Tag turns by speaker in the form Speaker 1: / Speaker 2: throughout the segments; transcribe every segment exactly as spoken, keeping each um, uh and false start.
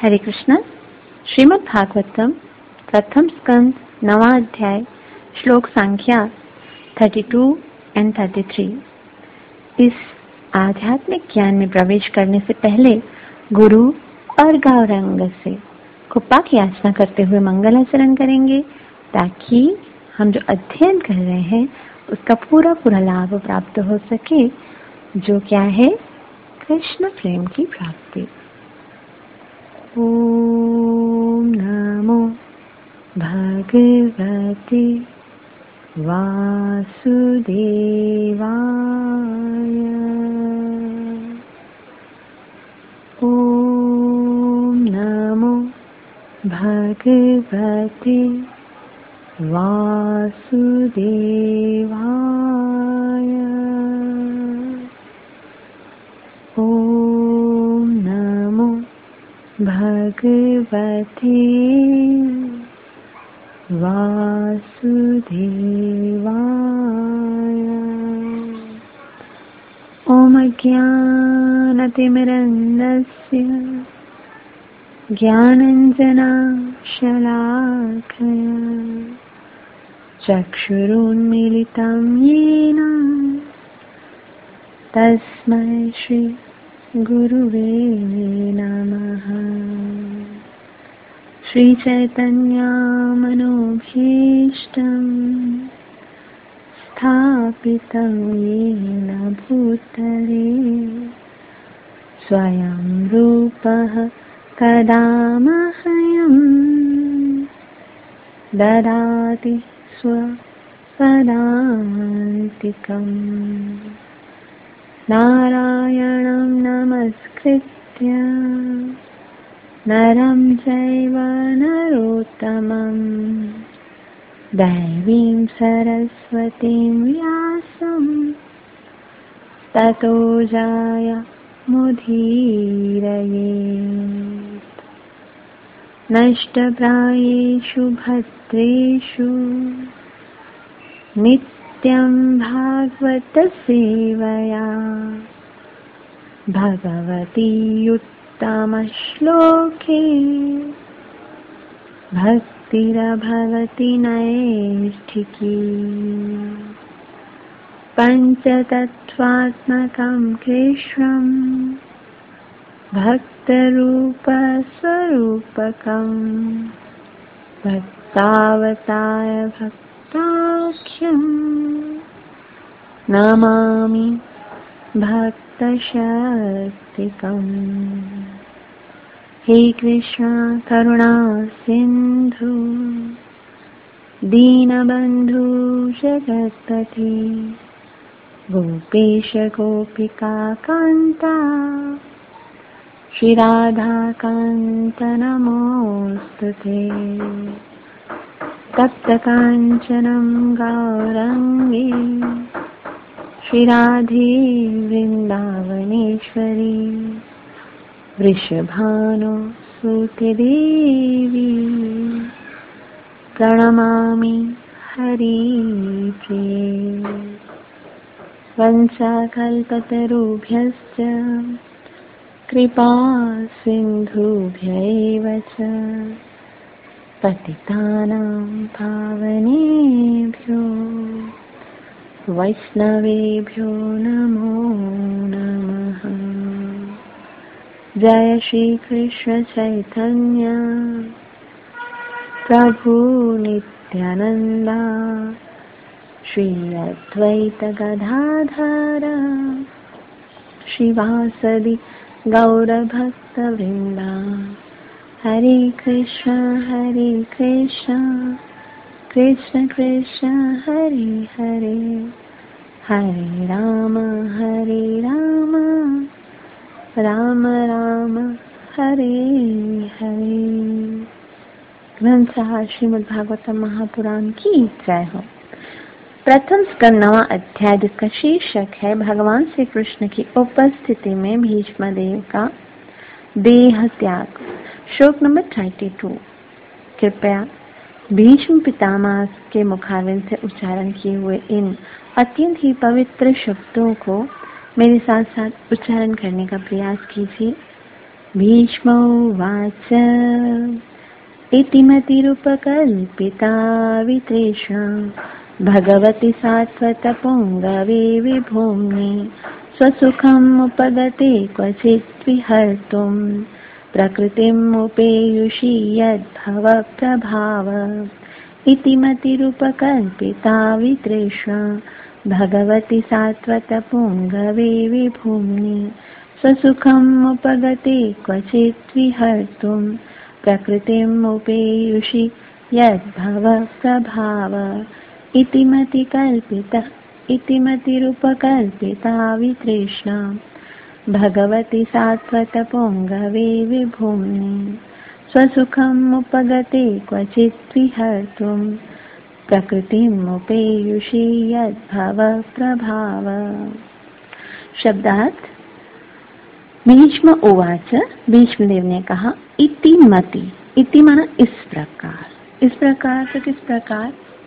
Speaker 1: हरे कृष्ण। श्रीमद् भागवतम प्रथम स्कंद नवा अध्याय श्लोक संख्या बत्तीस एंड तैंतीस। इस आध्यात्मिक ज्ञान में प्रवेश करने से पहले गुरु और गौरांग से कृपा की याचना करते हुए मंगल आचरण करेंगे, ताकि हम जो अध्ययन कर रहे हैं उसका पूरा पूरा लाभ प्राप्त हो सके, जो क्या है कृष्ण प्रेम की प्राप्ति। ओम नमो भगवते वासुदेवाय। ओम नमो भगवते वासुदेवाय। ओम नमो भगवते वासुदेवाय। ओम ज्ञानतिमिरन्धस्य ज्ञानाञ्जनशलाकया चक्षुरुन्मीलितं येन तस्मै श्री गुरुवे नमः। श्री चैतन्यमनोभीष्टं स्थापितं येन भूतले स्वयं रूपः कदा मह्यं ददाति स्वपदान्तिकम्। नारायणं नमस्कृत्य नरं चैव नरोत्तमं दैवीं सरस्वतीं व्यासं ततो जयमुदीरयेत्। नष्टप्रायेषु भद्रेषु नित्यं भागवत सेवया भगवती उत्तमश्लोके भक्तिरभवति नैष्ठिकी। पञ्चतत्त्वात्मकं कृष्णं भक्तरूपस्वरूपकं भक्तावतार भक्ताख्यं नमामि भक्तशक्तिकम्। हे कृष्ण करुणा सिंधु दीनबंधु जगत्पते गोपेश गोपिका कांता श्री राधा कांत नमोस्तुते। तप्त कांचनं गौरांगी श्री राधे वृंदावनेश्वरी वृषभानुसुते देवी प्रणमामि हरिप्रिये। वंशाकल्पतरुभ्यश्च कृपा सिन्धुभ्यैव च पतितानां पावनेभ्यो वैष्णवेभ्यो नमो नमः। जय श्री कृष्ण चैतन्य प्रभु नित्यानंद श्री अद्वैत गदाधर श्रीवासदि गौरभक्तवृंदा। हरे कृष्ण हरे कृष्ण कृष्ण कृष्ण हरे हरे हरे राम हरे राम राम राम हरे हरे। ग्रंथ सार श्रीमद् भागवतम महापुराण की जय हो। प्रथम स्कंद नवा अध्याय, जिसका शीर्षक है भगवान श्री कृष्ण की उपस्थिति में भीष्म देव का देह त्याग। श्लोक नंबर बत्तीस। कृपया भीष्म पितामह के मुखारविंद से उच्चारण किए हुए इन अत्यंत ही पवित्र शब्दों को मेरे साथ साथ उच्चारण करने का प्रयास कीजिए। भीष्म उवाच इतिमतिरुपकल्पिता वितृष्णा भगवति सात्वतपुङ्गवे विभूम्नि स्वसुखम् उपगते क्वचित् विहर्तुं प्रकृतिम् उपेयुषि यद्भव प्रभाव इतिमतिरुपकल्पिता वितृष्णा भगवति सात्वतपुङ्गवे विभूम्नि स्वसुखम् उपगते क्वचित् विहर्तुं प्रकृतिम् उपेयुषि यद्भव प्रभाव इतिमति कल्पिता इतिमतिरुपकल्पिता वितृष्णा भगवति सात्वतपुङ्गवे विभूम्नि स्वसुखम् उपगते क्वचित् विहर्तुं प्रकृतिम् उपेयुषि यद्भव प्रभाव। शब्दार्थ। भीष्म उवाच, भीष्मदेव ने कहा, इति मति, इति माना इस प्रकार, इस प्रकार तो किस प्रकार?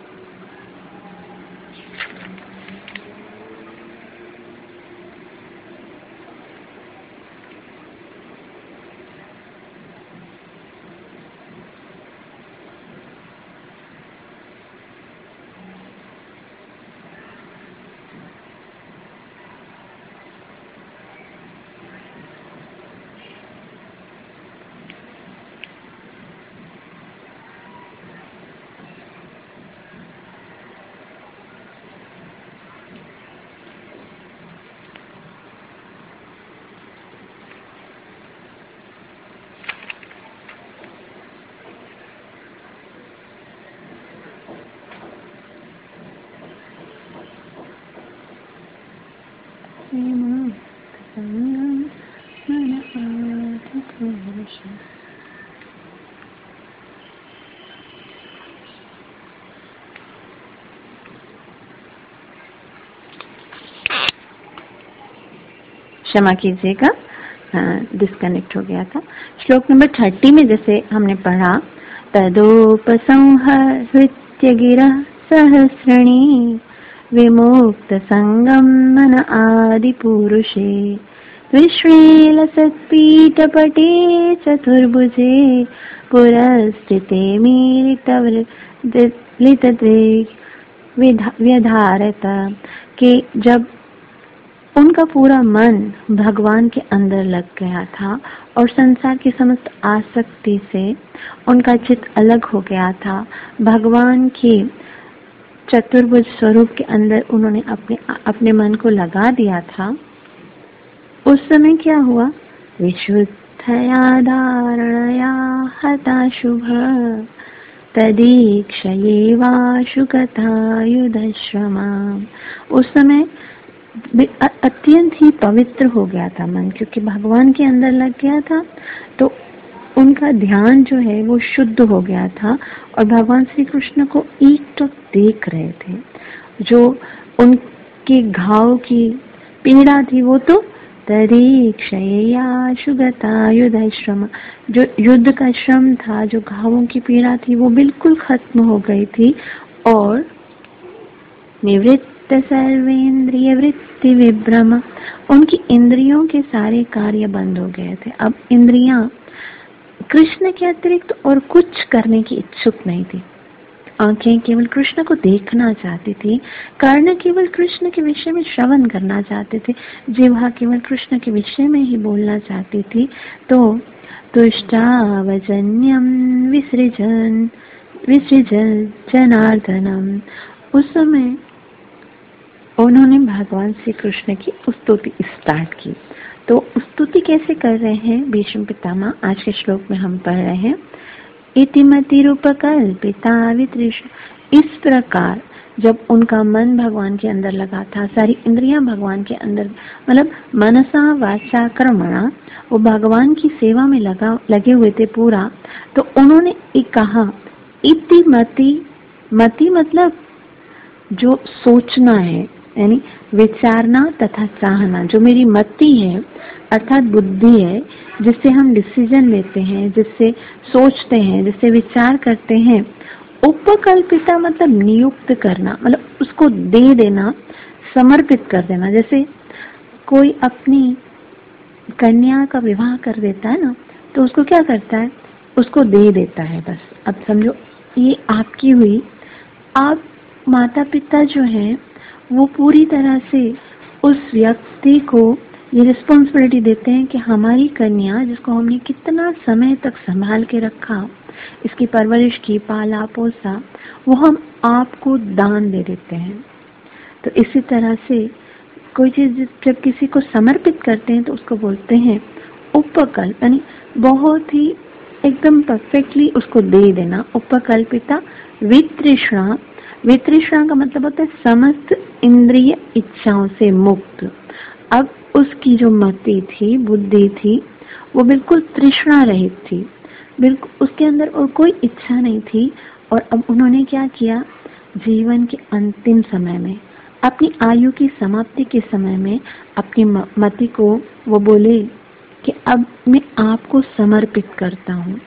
Speaker 1: क्षमा कीजिएगा, डिस्कनेक्ट हो गया था। श्लोक नंबर थर्टी में जैसे हमने पढ़ा, तदोपसंहृत्य गिरः सहस्रणी विमुक्त संगम मन आदि पुरुषे विश्वेलसत्पीठपटे चतुर्भुजे पुरस्थिते मीलितवृत्तदृग् व्यधारत, के जब उनका पूरा मन भगवान के अंदर लग गया था और संसार की समस्त आसक्ति से उनका चित्त अलग हो गया था, भगवान के चतुर्भुज स्वरूप के अंदर उन्होंने अपने अपने मन को लगा दिया था, उस समय क्या हुआ? विशुद्धया धारणया हता शुभ तदीक्षयेवाशु कथायुधश्रमा। उस समय अत्यंत ही पवित्र हो गया था मन, क्योंकि भगवान के अंदर लग गया था, तो उनका ध्यान जो है वो शुद्ध हो गया था और भगवान श्री कृष्ण को एक टक देख रहे थे। जो उनके घाव की पीड़ा थी वो तो तरीक्षया युद्ध श्रम, जो युद्ध का श्रम था, जो घावों की पीड़ा थी वो बिल्कुल खत्म हो गई थी और निवृत्त सर्वेंद्रिय वृत्ति विभ्रम, उनकी इंद्रियों के सारे कार्य बंद हो गए थे। अब इंद्रियां कृष्ण के अतिरिक्त और कुछ करने की इच्छुक नहीं थी। आंखें केवल कृष्ण को देखना चाहती थी, कर्ण केवल कृष्ण के विषय में श्रवण करना चाहते थे, जिह्वा केवल कृष्ण के विषय में ही बोलना चाहती थी। तो तुष्टावजन्यम विसृजन विसृजन जनार्दनम, उस समय उन्होंने भगवान श्री कृष्ण की स्तुति स्टार्ट की। तो स्तुति कैसे कर रहे हैं भीष्म पितामह? आज के श्लोक में हम पढ़ रहे हैं, इतिमतिरूपकल्पिता वितृष्णा। इस प्रकार जब उनका मन भगवान के अंदर लगा था, सारी इंद्रियां भगवान के अंदर, मतलब मनसा वाचा कर्मणा, वो भगवान की सेवा में लगा लगे हुए थे पूरा। तो उन्होंने एक कहा, इतिमति, मति मतलब जो सोचना है, यानी विचारना तथा चाहना, जो मेरी मति है अर्थात बुद्धि है, जिससे हम डिसीजन लेते हैं, जिससे सोचते हैं, जिससे विचार करते हैं। उपकल्पिता मतलब नियुक्त करना, मतलब उसको दे देना, समर्पित कर देना। जैसे कोई अपनी कन्या का विवाह कर देता है ना, तो उसको क्या करता है, उसको दे देता है बस। अब समझो ये आपकी हुई। आप माता पिता जो हैं वो पूरी तरह से उस व्यक्ति को ये रिस्पॉन्सिबिलिटी देते हैं कि हमारी कन्या, जिसको हमने कितना समय तक संभाल के रखा, इसकी परवरिश की, पाला पोसा, वो हम आपको दान दे देते हैं। तो इसी तरह से कोई चीज जब किसी को समर्पित करते हैं तो उसको बोलते हैं उपकल्प, यानी बहुत ही एकदम परफेक्टली उसको दे देना। उपकल्पिता वितृष्णा, वितृष्णा का मतलब होता है समस्त इंद्रिय इच्छाओं से मुक्त। अब उसकी जो मति थी, बुद्धि थी, वो बिल्कुल तृष्णा रहित थी, बिल्कुल उसके अंदर और कोई इच्छा नहीं थी। और अब उन्होंने क्या किया, जीवन के अंतिम समय में, अपनी आयु की समाप्ति के समय में अपनी मति को वो बोले कि अब मैं आपको समर्पित करता हूँ।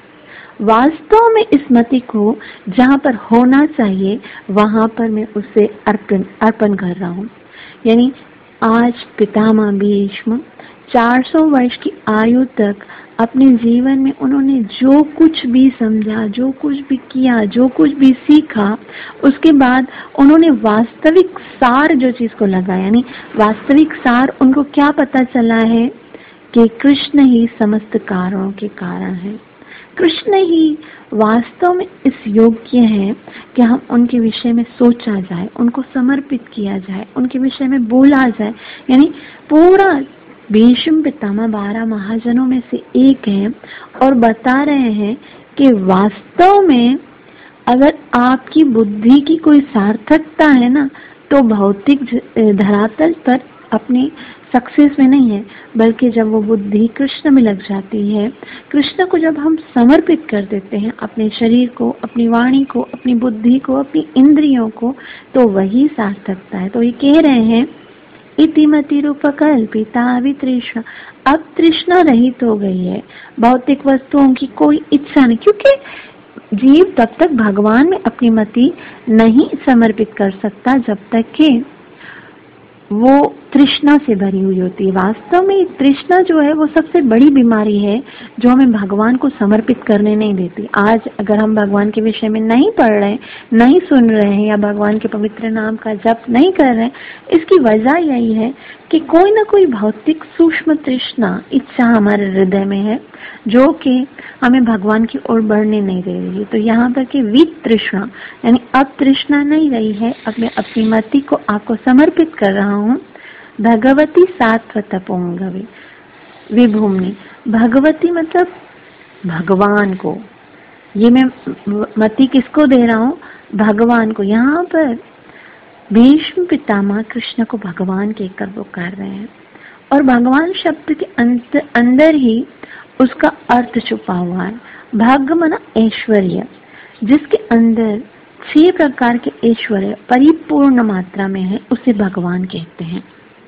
Speaker 1: वास्तव में इस मति को जहाँ पर होना चाहिए वहां पर मैं उसे अर्पण अर्पण कर रहा हूँ। यानी आज पितामह भीष्म चार सौ वर्ष की आयु तक अपने जीवन में उन्होंने जो कुछ भी समझा, जो कुछ भी किया, जो कुछ भी सीखा, उसके बाद उन्होंने वास्तविक सार जो चीज को लगाया, यानी वास्तविक सार उनको क्या पता चला है कि कृष्ण ही समस्त कारणों के कारण है। कृष्ण ही वास्तव में इस योग्य है कि हम उनके विषय में सोचा जाए, उनको समर्पित किया जाए, उनके विषय में बोला जाए। यानी पूरा भीष्म पितामह बारह महाजनों में से एक हैं और बता रहे हैं कि वास्तव में अगर आपकी बुद्धि की कोई सार्थकता है ना, तो भौतिक धरातल पर अपने सक्सेस में नहीं है, बल्कि जब वो बुद्धि कृष्ण में लग जाती है, कृष्ण को जब हम समर्पित कर देते हैं, अपने शरीर को, अपनी वाणी को, अपनी बुद्धि को, अपनी इंद्रियों को, तो वही सार्थकता है। तो ये कह रहे हैं इतिमति रूपकल्पिता वितृष्णा, अब तृष्णा रहित हो गई है, भौतिक वस्तुओं की कोई इच्छा नहीं, क्योंकि जीव तब तक भगवान में अपनी मति नहीं समर्पित कर सकता जब तक कि वो तृष्णा से भरी हुई होती है। वास्तव में तृष्णा जो है वो सबसे बड़ी बीमारी है जो हमें भगवान को समर्पित करने नहीं देती। आज अगर हम भगवान के विषय में नहीं पढ़ रहे, नहीं सुन रहे हैं या भगवान के पवित्र नाम का जप नहीं कर रहे हैं, इसकी वजह यही है कि कोई ना कोई भौतिक सूक्ष्म तृष्णा इच्छा हमारे हृदय में है जो कि हमें भगवान की ओर बढ़ने नहीं दे रही है। तो यहाँ पर कि वित तृष्णा, यानी अब तृष्णा नहीं रही है, अब मैं अपनी मति को आपको समर्पित कर रहा हूँ। भगवती सात्वत पुंगवी विभूमि, भगवती मतलब भगवान को, ये मैं मति किसको दे रहा हूँ, भगवान को। यहाँ पर भीष्म पितामह कृष्ण को भगवान कहकर वो कर रहे हैं और भगवान शब्द के अंदर ही उसका अर्थ छुपा हुआ है। भाग्य मना ऐश्वर्य, जिसके अंदर छह प्रकार के ऐश्वर्य परिपूर्ण मात्रा में है, उसे भगवान कहते हैं।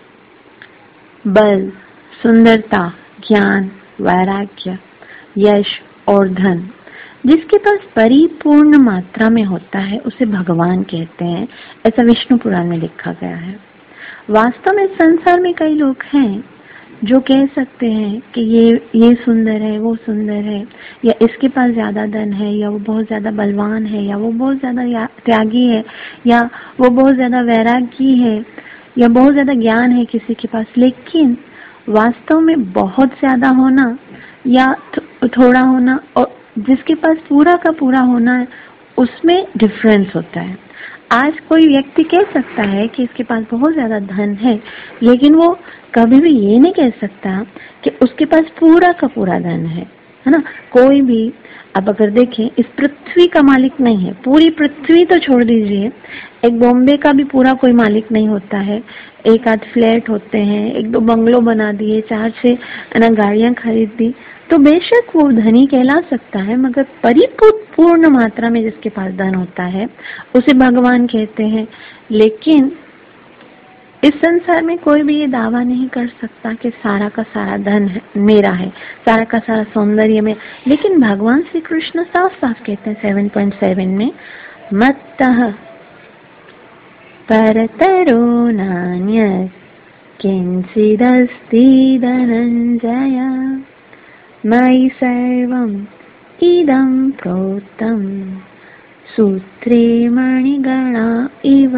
Speaker 1: बल, सुंदरता, ज्ञान, वैराग्य, यश और धन, जिसके पास परिपूर्ण मात्रा में होता है उसे भगवान कहते हैं। ऐसा विष्णु पुराण में लिखा गया है। वास्तव में संसार में कई लोग हैं जो कह सकते हैं कि ये ये सुंदर है, वो सुंदर है, या इसके पास ज्यादा धन है, या वो बहुत ज्यादा बलवान है, या वो बहुत ज्यादा त्यागी है, या वो बहुत ज्यादा वैरागी है, या बहुत ज्यादा ज्ञान है किसी के पास। लेकिन वास्तव में बहुत ज्यादा होना या थोड़ा होना और जिसके पास पूरा का पूरा होना है, उसमें डिफरेंस होता है। आज कोई व्यक्ति कह सकता है कि इसके पास बहुत ज्यादा धन है, लेकिन वो कभी भी ये नहीं कह सकता कि उसके पास पूरा का पूरा धन है, है ना। कोई भी, अब अगर देखें, इस पृथ्वी का मालिक नहीं है, पूरी पृथ्वी तो छोड़ दीजिए, एक बॉम्बे का भी पूरा कोई मालिक नहीं होता है। एक आध फ्लैट होते हैं, एक दो बंगलो बना दिए, चार छह ना गाड़ियां खरीद दी, तो बेशक वो धनी कहला सकता है, मगर परिपूर्ण मात्रा में जिसके पास धन होता है उसे भगवान कहते हैं। लेकिन इस संसार में कोई भी ये दावा नहीं कर सकता कि सारा का सारा धन है मेरा है, सारा का सारा सौंदर्य में। लेकिन भगवान श्री कृष्ण साफ साफ कहते हैं सेवन पॉइंट सेवन में, मत्तः परतरो नान्यत् किंचिदस्ति धनंजय मयि सर्वम् इदं प्रोक्तम् सूत्रे मणिगणा इव।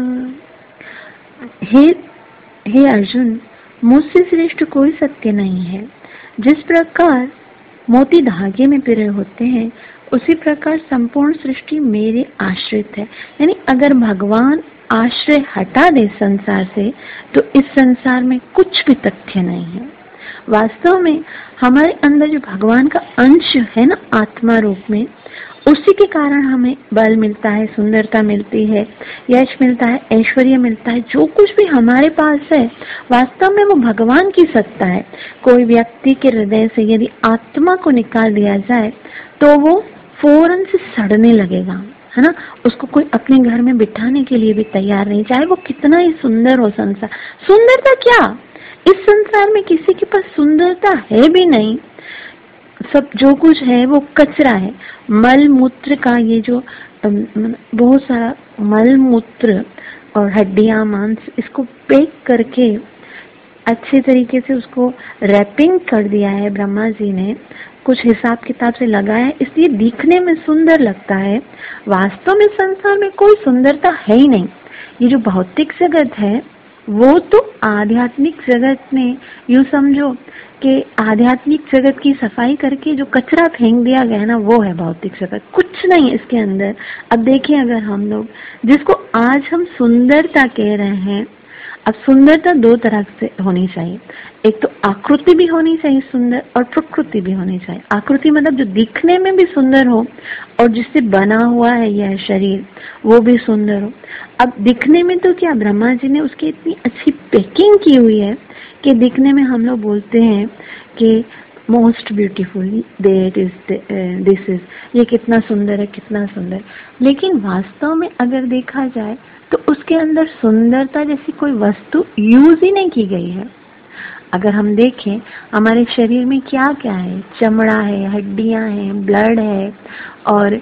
Speaker 1: हे हे अर्जुन, मुझसे श्रेष्ठ कोई सत्य नहीं है। जिस प्रकार मोती धागे में पिरे होते हैं, उसी प्रकार संपूर्ण सृष्टि मेरे आश्रित है। यानी अगर भगवान आश्रय हटा दे संसार से, तो इस संसार में कुछ भी तथ्य नहीं है। वास्तव में हमारे अंदर जो भगवान का अंश है ना, आत्मा रूप में, उसी के कारण हमें बल मिलता है, सुंदरता मिलती है, यश मिलता है, ऐश्वर्य मिलता है। जो कुछ भी हमारे पास है, वास्तव में वो भगवान की सत्ता है। कोई व्यक्ति के हृदय से यदि आत्मा को निकाल दिया जाए तो वो फौरन से सड़ने लगेगा, है ना। उसको कोई अपने घर में बिठाने के लिए भी तैयार नहीं, चाहे वो कितना ही सुंदर हो संसार। सुंदरता क्या, इस संसार में किसी के पास सुंदरता है भी नहीं। सब जो कुछ है वो कचरा है। मल मूत्र का ये जो बहुत सारा मल मूत्र और हड्डियां, मांस, इसको पैक करके अच्छे तरीके से उसको रैपिंग कर दिया है ब्रह्मा जी ने, कुछ हिसाब किताब से लगाया है, इसलिए दिखने में सुंदर लगता है। वास्तव में संसार में कोई सुंदरता है ही नहीं। ये जो भौतिक जगत है वो तो आध्यात्मिक जगत ने, यूं समझो कि आध्यात्मिक जगत की सफाई करके जो कचरा फेंक दिया गया ना, वो है भौतिक जगत। कुछ नहीं इसके अंदर। अब देखिए, अगर हम लोग जिसको आज हम सुंदरता कह रहे हैं, अब सुंदरता दो तरह से होनी चाहिए। एक तो आकृति भी होनी चाहिए सुंदर, और प्रकृति भी होनी चाहिए। आकृति मतलब जो दिखने में भी सुंदर हो, और जिससे बना हुआ है यह शरीर वो भी सुंदर हो। अब दिखने में तो क्या, ब्रह्मा जी ने उसकी इतनी अच्छी पैकिंग की हुई है कि दिखने में हम लोग बोलते हैं कि most beautiful that is this is, ये कितना सुंदर है, कितना सुंदर। लेकिन वास्तव में अगर देखा जाए तो उसके अंदर सुंदरता जैसी कोई वस्तु यूज ही नहीं की गई है। अगर हम देखें हमारे शरीर में क्या क्या है, चमड़ा है, हड्डियां हैं, ब्लड है और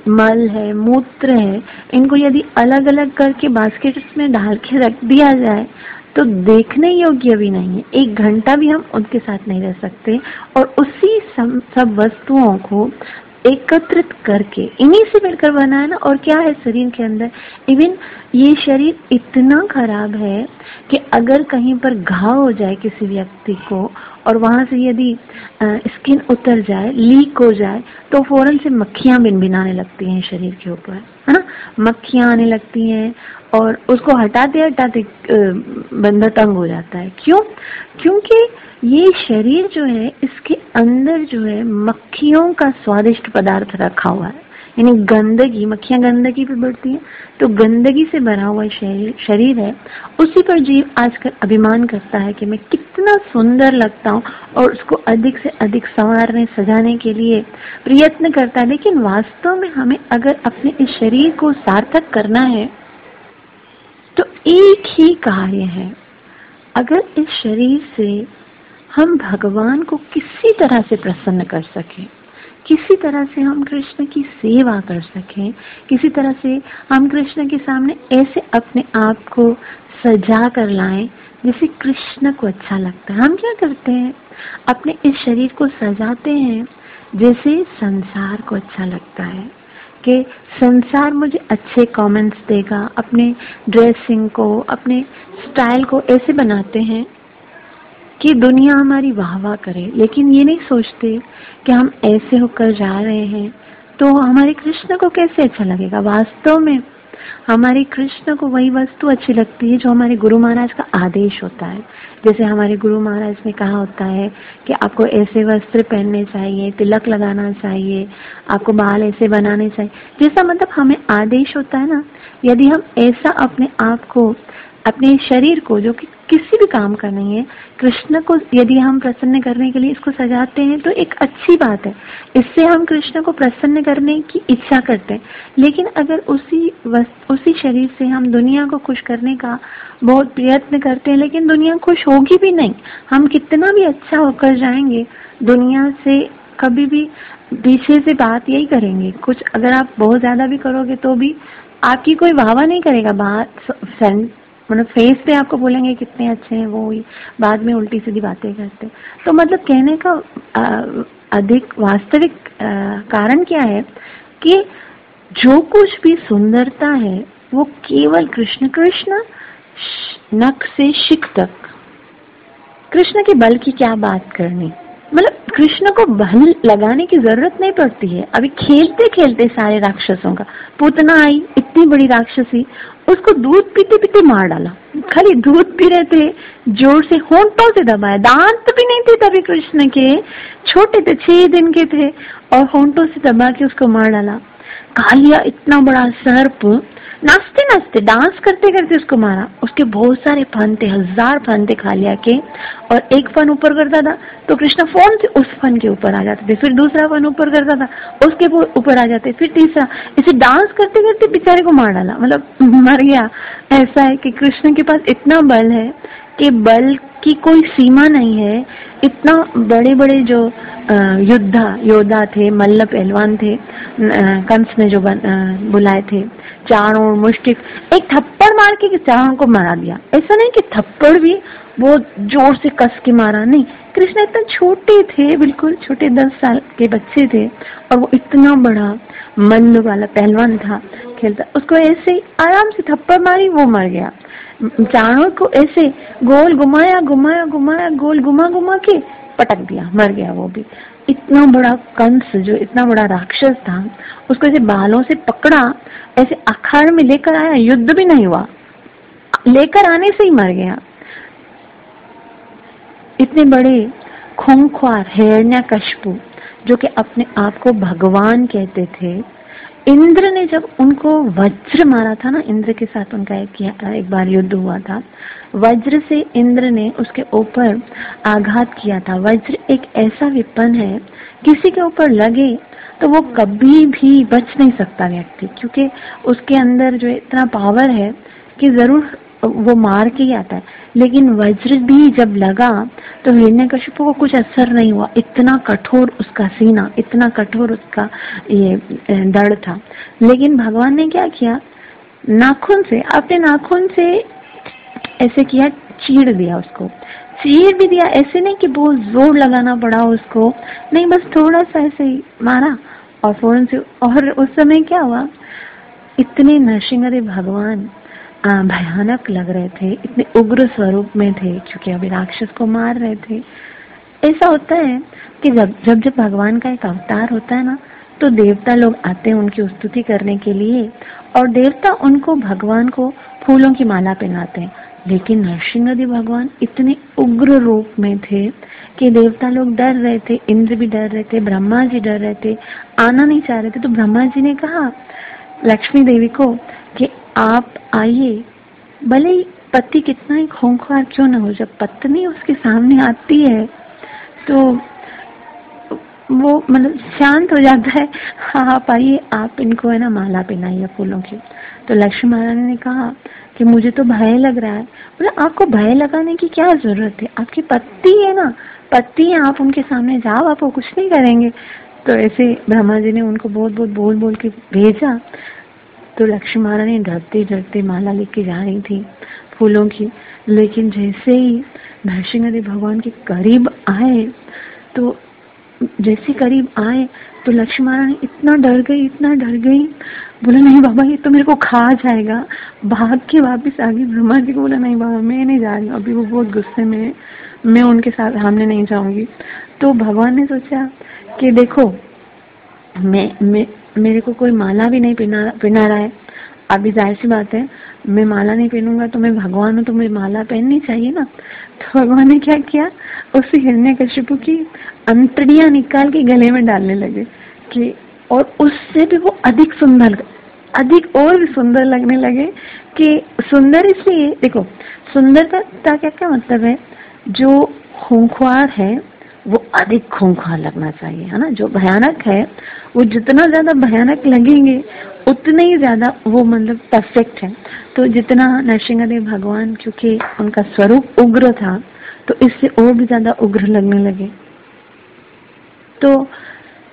Speaker 1: मल है, मूत्र है, इनको यदि अलग अलग करके बास्केट्स में डाल के रख दिया जाए तो देखने योग्य भी नहीं है। एक घंटा भी हम उनके साथ नहीं रह सकते। और उसी सब, सब वस्तुओं को एकत्रित करके इन्हीं से मिलकर बना है ना। और क्या है शरीर के अंदर, इवन ये शरीर इतना खराब है कि अगर कहीं पर घाव हो जाए किसी व्यक्ति को और वहां से यदि स्किन उतर जाए, लीक हो जाए, तो फौरन से मक्खियां भिनभिनाने लगती हैं शरीर के ऊपर, है ना। मक्खियां आने लगती हैं और उसको हटाते हटाते बंदा तंग हो जाता है। क्यों? क्योंकि ये शरीर जो है, इसके अंदर जो है मक्खियों का स्वादिष्ट पदार्थ रखा हुआ है। यानी गंदगी, मक्खियां गंदगी पे बढ़ती हैं, तो गंदगी से भरा हुआ शरीर शरीर है। उसी पर जीव आजकल अभिमान करता है कि मैं कितना सुंदर लगता हूँ, और उसको अधिक से अधिक संवारने, सजाने के लिए प्रयत्न करता है। लेकिन वास्तव में हमें अगर अपने इस शरीर को सार्थक करना है तो एक ही कार्य है। अगर इस शरीर से हम भगवान को किसी तरह से प्रसन्न कर सके, किसी तरह से हम कृष्ण की सेवा कर सकें, किसी तरह से हम कृष्ण के सामने ऐसे अपने आप को सजा कर लाएं जैसे कृष्ण को अच्छा लगता है। हम क्या करते हैं, अपने इस शरीर को सजाते हैं जैसे संसार को अच्छा लगता है कि संसार मुझे अच्छे कमेंट्स देगा। अपने ड्रेसिंग को, अपने स्टाइल को ऐसे बनाते हैं कि दुनिया हमारी वाह वाह करे। लेकिन ये नहीं सोचते कि हम ऐसे होकर जा रहे हैं तो हमारे कृष्ण को कैसे अच्छा लगेगा। वास्तव में हमारे कृष्ण को वही वस्तु अच्छी लगती है जो हमारे गुरु महाराज का आदेश होता है। जैसे हमारे गुरु महाराज ने कहा होता है कि आपको ऐसे वस्त्र पहनने चाहिए, तिलक लगाना चाहिए, आपको बाल ऐसे बनाने चाहिए, जैसा मतलब हमें आदेश होता है ना। यदि हम ऐसा अपने आप को, अपने शरीर को, जो कि किसी भी काम का नहीं है, कृष्ण को यदि हम प्रसन्न करने के लिए इसको सजाते हैं तो एक अच्छी बात है। इससे हम कृष्ण को प्रसन्न करने की इच्छा करते हैं। लेकिन अगर उसी उसी शरीर से हम दुनिया को खुश करने का बहुत प्रयत्न करते हैं, लेकिन दुनिया खुश होगी भी नहीं। हम कितना भी अच्छा होकर जाएंगे, दुनिया से कभी भी पीछे से बात यही करेंगे। कुछ अगर आप बहुत ज्यादा भी करोगे तो भी आपकी कोई वाहवा नहीं करेगा। बात मतलब फेस पे आपको बोलेंगे कितने अच्छे हैं, वो बाद में उल्टी सीधी बातें करते। तो मतलब कहने का अधिक वास्तविक कारण क्या है कि जो कुछ भी सुंदरता है वो केवल कृष्ण, कृष्ण नख से शिख तक। कृष्ण के बल की क्या बात करनी, मतलब कृष्ण को बल लगाने की जरूरत नहीं पड़ती है। अभी खेलते खेलते सारे राक्षसों का, पूतना आई इतनी बड़ी राक्षसी, उसको दूध पीते पीते मार डाला। खाली दूध पी रहे थे, जोर से होंठों से दबाया, दांत भी नहीं थे तभी कृष्ण के, छोटे थे, छह दिन के थे, और होंठों से दबा के उसको मार डाला। कालिया इतना बड़ा सर्प, नाचते नाचते डांस करते करते उसको मारा। उसके बहुत सारे फन थे, हजार फन थे कालिया के, और एक फन ऊपर करता था तो कृष्ण फोन से उस फन के ऊपर आ जाते थे, फिर दूसरा फन ऊपर करता था उसके ऊपर आ जाते, फिर तीसरा, इसे डांस करते करते बेचारे को मार डाला, मतलब मर गया। ऐसा है कि कृष्ण के पास इतना बल है कि बल की कोई सीमा नहीं है। इतना बड़े बड़े जो योद्धा योद्धा थे, मल्ल पहलवान थे, कंस ने जो बुलाए थे, चारों मुष्टिक, एक थप्पड़ मार के चारों को मारा दिया। ऐसा नहीं कि थप्पड़ भी वो जोर से कस के मारा, नहीं, कृष्ण इतना छोटे थे, बिल्कुल छोटे, दस साल के बच्चे थे, और वो इतना बड़ा मल्ल वाला पहलवान था, खेलता, उसको ऐसे आराम से थप्पड़ मारी, वो मर गया। चारों को ऐसे गोल घुमाया घुमाया घुमाया गोल घुमा घुमा के पटक दिया, मर गया वो भी। इतना बड़ा कंस, जो इतना बड़ा राक्षस था, उसको ऐसे बालों से पकड़ा, ऐसे अखाड़ में लेकर आया, युद्ध भी नहीं हुआ, लेकर आने से ही मर गया। इतने बड़े खूंखार हिरण्यकशिपु, जो कि अपने आप को भगवान कहते थे, इंद्र ने जब उनको वज्र मारा था ना, इंद्र के साथ उनका एक, एक बार युद्ध हुआ था, वज्र से इंद्र ने उसके ऊपर आघात किया था। वज्र एक ऐसा विपन है, किसी के ऊपर लगे तो वो कभी भी बच नहीं सकता व्यक्ति, क्योंकि उसके अंदर जो इतना पावर है कि जरूर वो मार के ही आता है। लेकिन वज्र भी जब लगा तो हिरण्यकशिपु को कुछ असर नहीं हुआ, इतना कठोर उसका सीना, इतना कठोर उसका ये दृढ़ था। लेकिन भगवान ने क्या किया, नाखून से, अपने नाखून से ऐसे किया, चीड़ दिया उसको, चीड़ भी दिया, ऐसे नहीं कि बहुत जोर लगाना पड़ा उसको, नहीं, बस थोड़ा सा ऐसे ही मारा और फौरन से। और उस समय क्या हुआ, इतने नरसिंह भगवान भयानक लग रहे थे, इतने उग्र स्वरूप में थे, क्योंकि अभी राक्षस को मार रहे थे। ऐसा होता है कि जब जब जब भगवान का एक अवतार होता है ना, तो देवता लोग आते हैं उनकी स्तुति करने के लिए, और देवता उनको, भगवान को फूलों की माला पहनाते हैं। लेकिन नरसिंह भगवान इतने उग्र रूप में थे कि देवता लोग डर रहे थे, इंद्र भी डर रहे थे, ब्रह्मा जी डर रहे थे, आना नहीं चाह रहे थे। तो ब्रह्मा जी ने कहा लक्ष्मी देवी को कि आप आइए, भले ही पति कितना ही खूंखार क्यों न हो, जब पत्नी उसके सामने आती है तो वो मतलब शांत हो जाता है। हाँ आप आइए, आप इनको है ना माला पहनाइए फूलों की। तो लक्ष्मी महारानी ने कहा कि मुझे तो भय लग रहा है। बोले आपको भय लगाने की क्या जरूरत है, आपके पति है ना, पति है, आप उनके सामने जाओ, आपको कुछ नहीं करेंगे। तो ऐसे ब्रह्मा जी ने उनको बहुत बहुत बोल बोल के भेजा। तो लक्ष्मी महारानी डरते डरते माला लेके जा रही थी फूलों की, लेकिन जैसे ही नरसिंह भगवान के करीब आए, तो जैसे करीब आए तो लक्ष्मी महारानी इतना डर गई, इतना डर गई, बोला नहीं बाबा ये तो मेरे को खा जाएगा। भाग के वापिस आ गई। ब्रह्मा जी को बोला नहीं बाबा मैं नहीं जा रही हूँ, अभी वो बहुत गुस्से में, मैं उनके साथ सामने नहीं जाऊंगी। तो भगवान ने सोचा कि देखो मैं, मैं मेरे को कोई माला भी नहीं पहना पहना रहा है, अभी जाहिर सी बात है मैं माला नहीं पहनूंगा तो मैं भगवान हूँ तो मुझे माला पहननी चाहिए ना। तो भगवान ने क्या किया, उस हिरण्यकशिपु की अंतड़ियां निकाल के गले में डालने लगे कि, और उससे भी वो अधिक सुंदर, अधिक और भी सुंदर लगने लगे। कि सुंदर इसलिए, देखो सुंदरता क्या क्या मतलब है, जो खूंखार है वो अधिक खूंखार लगना चाहिए, है ना। जो भयानक है वो जितना ज्यादा भयानक लगेंगे उतने ही ज्यादा वो मतलब परफेक्ट है। तो जितना नरसिंहदेव भगवान, क्योंकि उनका स्वरूप उग्र था तो इससे और भी ज्यादा उग्र लगने लगे। तो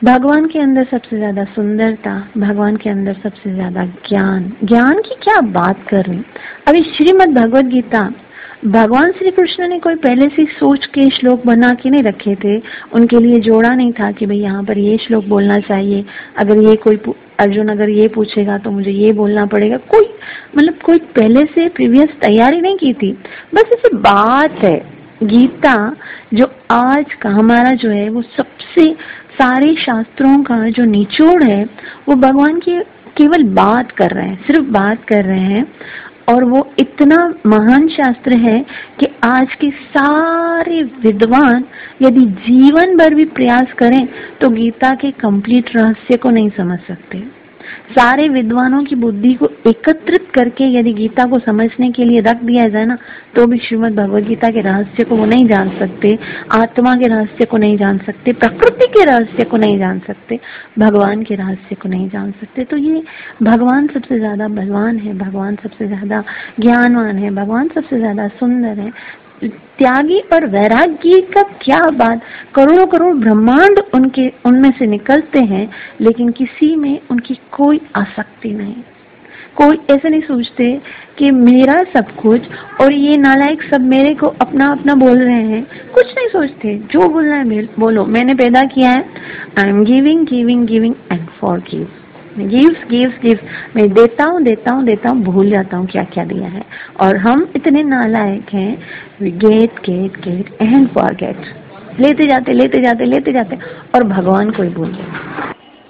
Speaker 1: भगवान के अंदर सबसे ज्यादा सुंदरता, भगवान के अंदर सबसे ज्यादा ज्ञान। ज्ञान की क्या बात कर रही। अभी श्रीमद् भगवद गीता भगवान श्री कृष्ण ने कोई पहले से सोच के श्लोक बना के नहीं रखे थे, उनके लिए जोड़ा नहीं था कि भाई यहाँ पर ये श्लोक बोलना चाहिए, अगर ये कोई अर्जुन अगर ये पूछेगा तो मुझे ये बोलना पड़ेगा। कोई मतलब कोई पहले से प्रीवियस तैयारी नहीं की थी, बस ऐसी बात है। गीता जो आज का हमारा जो है वो सबसे सारे शास्त्रों का जो निचोड़ है, वो भगवान की केवल बात कर रहे हैं, सिर्फ बात कर रहे हैं। और वो इतना महान शास्त्र है कि आज के सारे विद्वान यदि जीवन भर भी प्रयास करें तो गीता के कंप्लीट रहस्य को नहीं समझ सकते। सारे विद्वानों की बुद्धि को एकत्रित करके यदि गीता को समझने के लिए रख दिया जाए ना, तो भी श्रीमद् भगवद गीता के रहस्य को वो नहीं जान सकते, आत्मा के रहस्य को नहीं जान सकते, प्रकृति के रहस्य को नहीं जान सकते, भगवान के रहस्य को नहीं जान सकते। तो ये भगवान सबसे ज्यादा बलवान है, भगवान सबसे ज्यादा ज्ञानवान है, भगवान सबसे ज्यादा सुंदर है। त्यागी और वैरागी का क्या बात, करोड़ों करोड़ ब्रह्मांड उनके उनमें से निकलते हैं, लेकिन किसी में उनकी कोई आसक्ति नहीं। कोई ऐसे नहीं सोचते कि मेरा सब कुछ और ये नालायक सब मेरे को अपना अपना बोल रहे हैं, कुछ नहीं सोचते। जो बोलना है बोलो, मैंने पैदा किया है, I am giving giving giving and forgive. Gives gives gives, मैं देता हूँ देता हूँ देता हूँ, भूल जाता हूँ क्या क्या दिया है। और हम इतने नालायक हैं, get get get and forget, लेते जाते लेते जाते लेते जाते और भगवान को ही भूल जाते।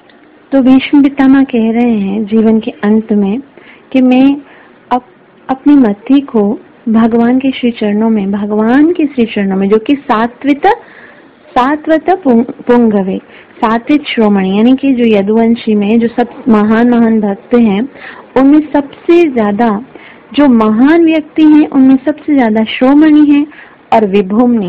Speaker 1: तो भीष्म पितामह कह रहे हैं जीवन के अंत में कि मैं अप, अपनी मति को भगवान के श्री चरणों में, भगवान के श्री चरणों में, जो कि सात्वित सात्वत पुंगवे, सात्विक श्रोमणी, यानी कि जो यदुवंशी में जो सब महान महान भक्त हैं, उनमें सबसे ज्यादा जो महान व्यक्ति हैं उनमें सबसे ज्यादा श्रोमणी है और विभूमनी।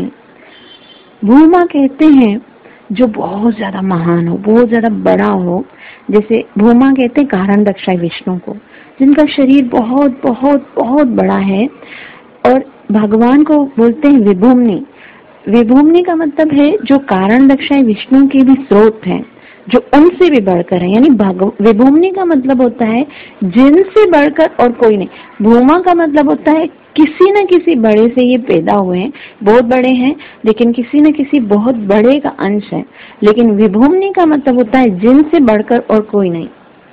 Speaker 1: भूमा कहते हैं जो बहुत ज्यादा महान हो, बहुत ज्यादा बड़ा हो। जैसे भूमा कहते हैं कारण दक्षाई विष्णु को, जिनका शरीर बहुत बहुत बहुत बड़ा है। और भगवान को बोलते हैं विभूमनी। विभूमनी का मतलब है जो कारण दक्षाई विष्णु के भी स्रोत हैं, जो उनसे भी बढ़कर है। यानी विभूमनी का मतलब होता है जिनसे बढ़कर और कोई नहीं। भूमा का मतलब होता है किसी न किसी बड़े से ये पैदा हुए हैं, बहुत बड़े हैं, लेकिन किसी न किसी बहुत बड़े का अंश है। लेकिन विभूमनी का मतलब होता है जिनसे बढ़कर और कोई नहीं।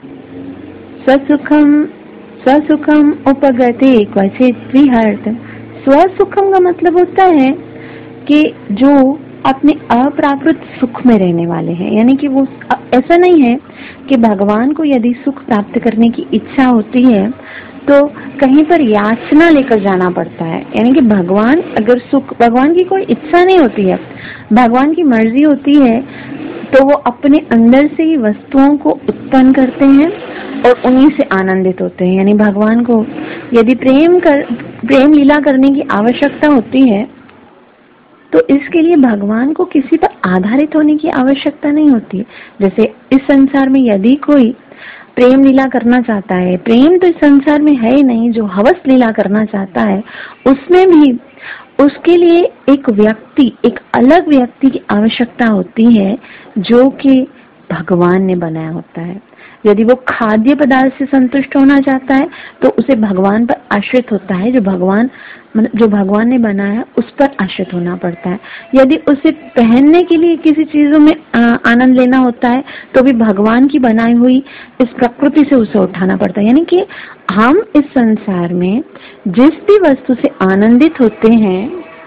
Speaker 1: स्वसुखम स्वसुखम उपगते क्वचित विहर्त। स्वसुखम का मतलब होता है कि जो अपने अप्राकृत सुख में रहने वाले हैं। यानी कि वो ऐसा नहीं है कि भगवान को यदि सुख प्राप्त करने की इच्छा होती है तो कहीं पर याचना लेकर जाना पड़ता है। यानी कि भगवान अगर सुख, भगवान की कोई इच्छा नहीं होती है, भगवान की मर्जी होती है, तो वो अपने अंदर से ही वस्तुओं को उत्पन्न करते हैं और उन्हीं से आनंदित होते हैं। यानी भगवान को यदि प्रेम कर प्रेम लीला करने की आवश्यकता होती है तो इसके लिए भगवान को किसी पर आधारित होने की आवश्यकता नहीं होती। जैसे इस संसार में यदि कोई प्रेम लीला करना चाहता है, प्रेम तो इस संसार में है ही नहीं, जो हवस लीला करना चाहता है उसमें भी उसके लिए एक व्यक्ति, एक अलग व्यक्ति की आवश्यकता होती है जो कि भगवान ने बनाया होता है। यदि वो खाद्य पदार्थ से संतुष्ट होना चाहता है तो उसे भगवान पर आश्रित होता है, जो भगवान जो भगवान ने बनाया उस पर आश्रित होना पड़ता है। यदि उसे पहनने के लिए किसी चीजों में आनंद लेना होता है तो भी भगवान की बनाई हुई इस प्रकृति से उसे उठाना पड़ता है। यानी कि हम इस संसार में जिस भी वस्तु से आनंदित होते हैं,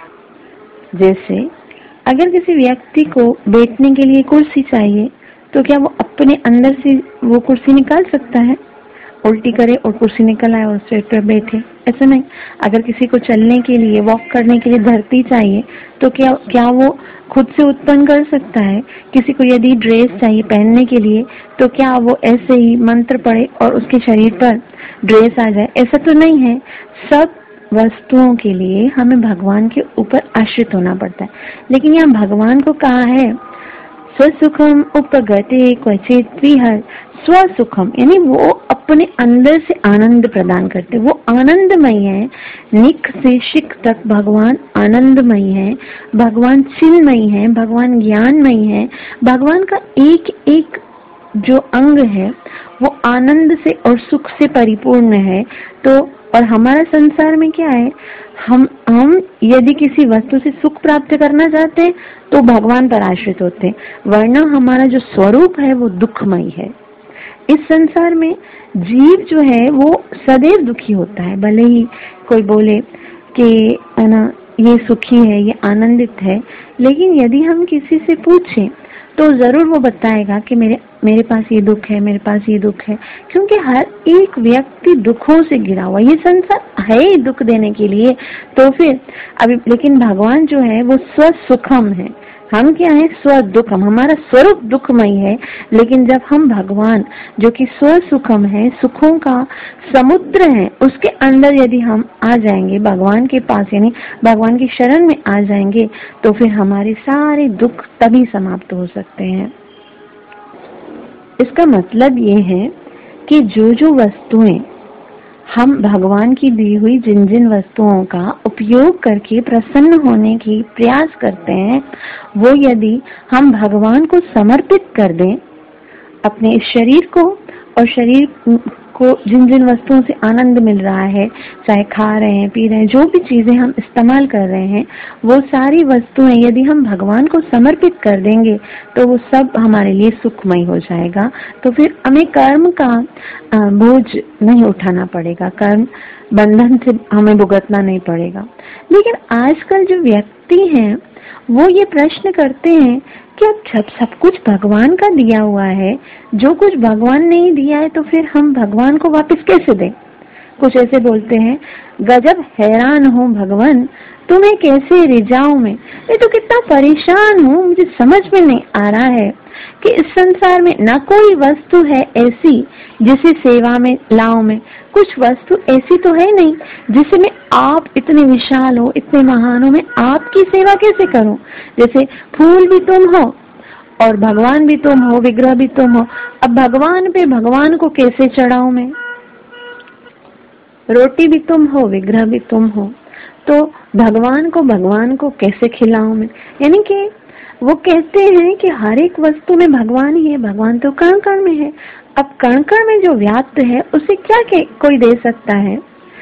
Speaker 1: जैसे अगर किसी व्यक्ति को बैठने के लिए कुर्सी चाहिए तो क्या वो अपने अंदर से वो कुर्सी निकाल सकता है? उल्टी करे और कुर्सी निकल आए और उस पर बैठे, ऐसा नहीं। अगर किसी को चलने के लिए, वॉक करने के लिए धरती चाहिए तो क्या क्या वो खुद से उत्पन्न कर सकता है? किसी को यदि ड्रेस चाहिए पहनने के लिए तो क्या वो ऐसे ही मंत्र पढ़े और उसके शरीर पर ड्रेस आ जाए? ऐसा तो नहीं है। सब वस्तुओं के लिए हमें भगवान के ऊपर आश्रित होना पड़ता है। लेकिन यहाँ भगवान को कहा है स्वसुखम उपगते क्वचित विहर। स्वसुखम यानी वो अपने अंदर से आनंद प्रदान करते, वो आनंदमय है। निक से शिक तक भगवान आनंदमय है, भगवान चिन्मय है, भगवान ज्ञानमय है। भगवान का एक एक जो अंग है वो आनंद से और सुख से परिपूर्ण है। तो और हमारा संसार में क्या है, हम हम यदि किसी वस्तु से सुख प्राप्त करना चाहते हैं तो भगवान पर आश्रित होते हैं, वरना हमारा जो स्वरूप है वो दुखमय है। इस संसार में जीव जो है वो सदैव दुखी होता है। भले ही कोई बोले कि है ना ये सुखी है, ये आनंदित है, लेकिन यदि हम किसी से पूछें तो जरूर वो बताएगा कि मेरे मेरे पास ये दुख है, मेरे पास ये दुख है, क्योंकि हर एक व्यक्ति दुखों से घिरा हुआ, ये संसार है ही दुख देने के लिए। तो फिर अभी लेकिन भगवान जो है वो स्वसुखम है, हम क्या है स्वदुखम, हमारा स्वरूप दुखमय है। लेकिन जब हम भगवान जो कि स्वसुखम है, सुखों का समुद्र है, उसके अंदर यदि हम आ जाएंगे भगवान के पास, यानी भगवान की शरण में आ जाएंगे, तो फिर हमारे सारे दुख तभी समाप्त हो सकते हैं। इसका मतलब ये है कि जो जो वस्तुएं हम भगवान की दी हुई जिन जिन वस्तुओं का उपयोग करके प्रसन्न होने की प्रयास करते हैं, वो यदि हम भगवान को समर्पित कर दें, अपने इस शरीर को और शरीर को जिन जिन वस्तुओं से आनंद मिल रहा है, चाहे खा रहे हैं, पी रहे हैं, जो भी चीजें हम इस्तेमाल कर रहे हैं, वो सारी वस्तुएं यदि हम भगवान को समर्पित कर देंगे तो वो सब हमारे लिए सुखमय हो जाएगा। तो फिर हमें कर्म का बोझ नहीं उठाना पड़ेगा, कर्म बंधन से हमें भुगतना नहीं पड़ेगा। लेकिन आजकल जो व्यक्ति हैं वो ये प्रश्न करते हैं कि अब जब सब कुछ भगवान का दिया हुआ है, जो कुछ भगवान ने ही दिया है, तो फिर हम भगवान को वापस कैसे दें। कुछ ऐसे बोलते हैं, गजब हैरान हूँ भगवान, तुम्हें कैसे रिझाऊं मैं, मैं तो कितना परेशान हूँ, मुझे समझ में नहीं आ रहा है कि इस संसार में ना कोई वस्तु है ऐसी जिसे सेवा में लाऊं मैं, कुछ वस्तु ऐसी तो है नहीं जिसे मैं आप इतने विशाल हो, इतने महान हो, मैं आपकी सेवा कैसे करूं। जैसे फूल भी तुम हो और भगवान भी तुम हो, विग्रह भी तुम हो, अब भगवान पे भगवान को कैसे चढ़ाऊं मैं। रोटी भी तुम हो, विग्रह भी तुम हो, तो भगवान को भगवान को कैसे खिलाऊं मैं। यानी कि वो कहते हैं कि हर एक वस्तु में भगवान ही है, भगवान तो कण कण में है। अब कण कण में जो व्याप्त है उसे क्या के कोई दे सकता है।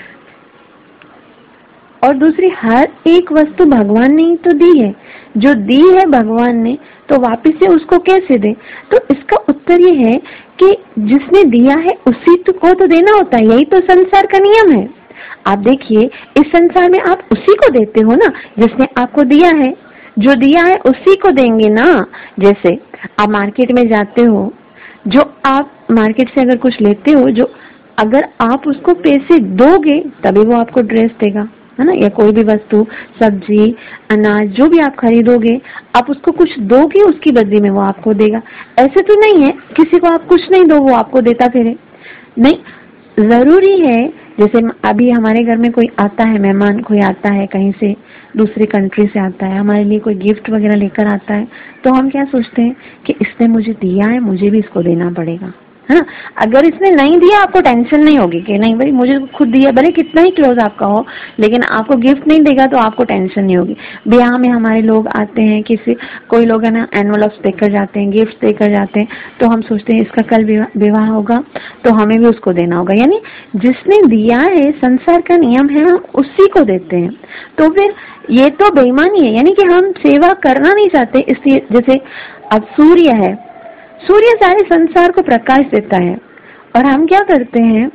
Speaker 1: और दूसरी, हर एक वस्तु भगवान ने ही तो दी है, जो दी है भगवान ने, तो वापिस से उसको कैसे दे। तो इसका उत्तर ये है कि जिसने दिया है उसी को तो देना होता है, यही तो संसार का नियम है। आप देखिए, इस संसार में आप उसी को देते हो ना जिसने आपको दिया है, जो दिया है उसी को देंगे ना। जैसे आप मार्केट में जाते हो, जो आप मार्केट से अगर कुछ लेते हो, जो अगर आप उसको पैसे दोगे तभी वो आपको ड्रेस देगा, है ना, या कोई भी वस्तु, सब्जी, अनाज, जो भी आप खरीदोगे, आप उसको कुछ दोगे, उसकी बदले में वो आपको देगा। ऐसे तो नहीं है किसी को आप कुछ नहीं दो वो आपको देता फिरे, नहीं। जरूरी है, जैसे अभी हमारे घर में कोई आता है, मेहमान कोई आता है कहीं से, दूसरी कंट्री से आता है, हमारे लिए कोई गिफ्ट वगैरह लेकर आता है, तो हम क्या सोचते हैं कि इसने मुझे दिया है, मुझे भी इसको देना पड़ेगा, है ना। अगर इसने नहीं दिया आपको टेंशन नहीं होगी कि नहीं भाई मुझे खुद दिया, भले कितना ही क्लोज आपका हो, लेकिन आपको गिफ्ट नहीं देगा तो आपको टेंशन नहीं होगी। ब्याह में हमारे लोग आते हैं, किसी कोई लोग है ना एनवलप्स देकर जाते हैं, गिफ्ट देकर जाते हैं, तो हम सोचते हैं इसका कल विवाह होगा तो हमें भी उसको देना होगा। यानी जिसने दिया है, संसार का नियम है, हम उसी को देते हैं। तो फिर ये तो बेईमानी है, यानी कि हम सेवा करना नहीं चाहते। इसलिए जैसे अब सूर्य है, सूर्य सारे संसार को प्रकाश देता है, और हम क्या करते हैं,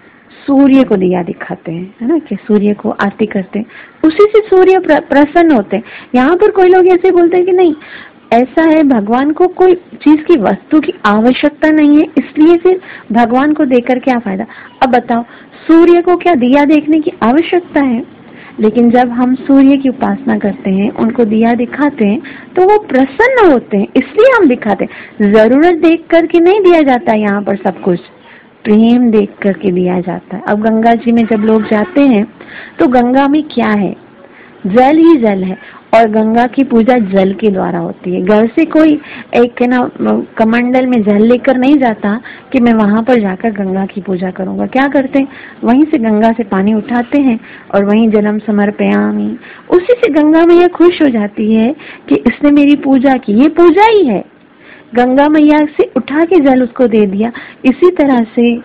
Speaker 1: सूर्य को दिया दिखाते हैं, है ना, कि सूर्य को आरती करते हैं, उसी से सूर्य प्र, प्रसन्न होते हैं। यहाँ पर कोई लोग ऐसे बोलते हैं कि नहीं, ऐसा है भगवान को कोई चीज की, वस्तु की आवश्यकता नहीं है, इसलिए फिर भगवान को देकर क्या फायदा। अब बताओ, सूर्य को क्या दिया देखने की आवश्यकता है, लेकिन जब हम सूर्य की उपासना करते हैं, उनको दिया दिखाते हैं, तो वो प्रसन्न होते हैं, इसलिए हम दिखाते हैं। जरूरत देख करके नहीं दिया जाता है, यहाँ पर सब कुछ प्रेम देख करके दिया जाता है। अब गंगा जी में जब लोग जाते हैं तो गंगा में क्या है, जल ही जल है, और गंगा की पूजा जल के द्वारा होती है। घर से कोई एक ना कमंडल में जल लेकर नहीं जाता कि मैं वहां पर जाकर गंगा की पूजा करूंगा। क्या करते हैं, वहीं से गंगा से पानी उठाते हैं और वहीं जलम समर्पयामि, उसी से गंगा मैया खुश हो जाती है कि इसने मेरी पूजा की, ये पूजा ही है। गंगा मैया से उठा के जल उसको दे दिया। इसी तरह से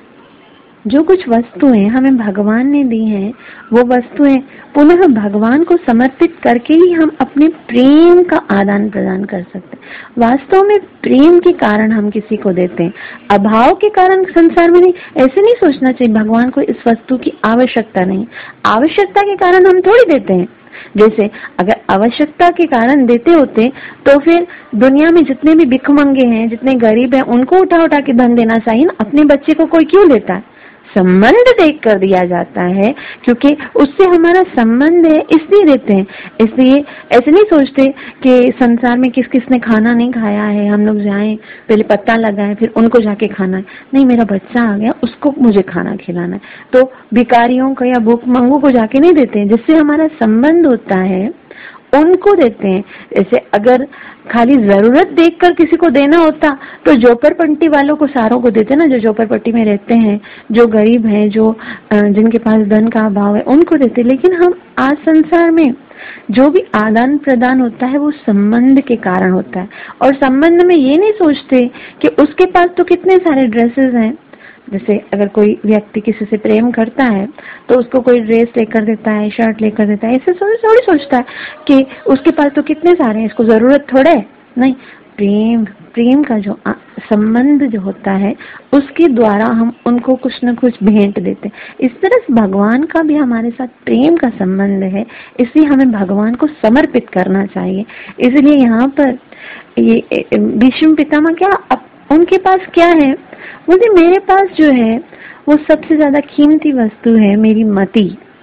Speaker 1: जो कुछ वस्तुएं हमें भगवान ने दी हैं, वो वस्तुएं पुनः भगवान को समर्पित करके ही हम अपने प्रेम का आदान प्रदान कर सकते हैं। वास्तव में प्रेम के कारण हम किसी को देते हैं, अभाव के कारण संसार में नहीं। ऐसे नहीं सोचना चाहिए भगवान को इस वस्तु की आवश्यकता नहीं, आवश्यकता के कारण हम थोड़ी देते हैं। जैसे अगर आवश्यकता के कारण देते होते तो फिर दुनिया में जितने भी भिखमंगे हैं, जितने गरीब हैं, उनको उठा उठा के धन देना चाहिए ना। अपने बच्चे को कोई क्यों देता है? संबंध देख कर दिया जाता है, क्योंकि उससे हमारा संबंध है इसलिए देते हैं। इसलिए ऐसे नहीं सोचते कि संसार में किस किस ने खाना नहीं खाया है, हम लोग जाएं पहले पत्ता लगाएं फिर उनको जाके खाना है। नहीं, मेरा बच्चा आ गया, उसको मुझे खाना खिलाना है। तो भिखारियों को या भूखमंगों को जाके नहीं देते हैं, जिससे हमारा संबंध होता है उनको देते हैं। जैसे अगर खाली जरूरत देखकर किसी को देना होता तो झोपड़पट्टी वालों को, सारों को देते ना, जो झोपड़पट्टी में रहते हैं, जो गरीब हैं, जो जिनके पास धन का अभाव है, उनको देते। लेकिन हम आज संसार में जो भी आदान प्रदान होता है वो संबंध के कारण होता है। और संबंध में ये नहीं सोचते कि उसके पास तो कितने सारे ड्रेसेस हैं। जैसे अगर कोई व्यक्ति किसी से प्रेम करता है तो उसको कोई ड्रेस लेकर देता है, शर्ट लेकर देता है, ऐसे थोड़ी सोचता है कि उसके पास तो कितने सारे हैं, इसको जरूरत थोड़ा है। नहीं, प्रेम प्रेम का जो संबंध जो होता है उसके द्वारा हम उनको कुछ न कुछ भेंट देते हैं। इस तरह से भगवान का भी हमारे साथ प्रेम का संबंध है, इसलिए हमें भगवान को समर्पित करना चाहिए। इसलिए यहाँ पर ये भीष्म पितामह क्या, उनके पास क्या है? मुझे मेरे पास जो है वो सबसे ज्यादा कीमती वस्तु है मेरी मति।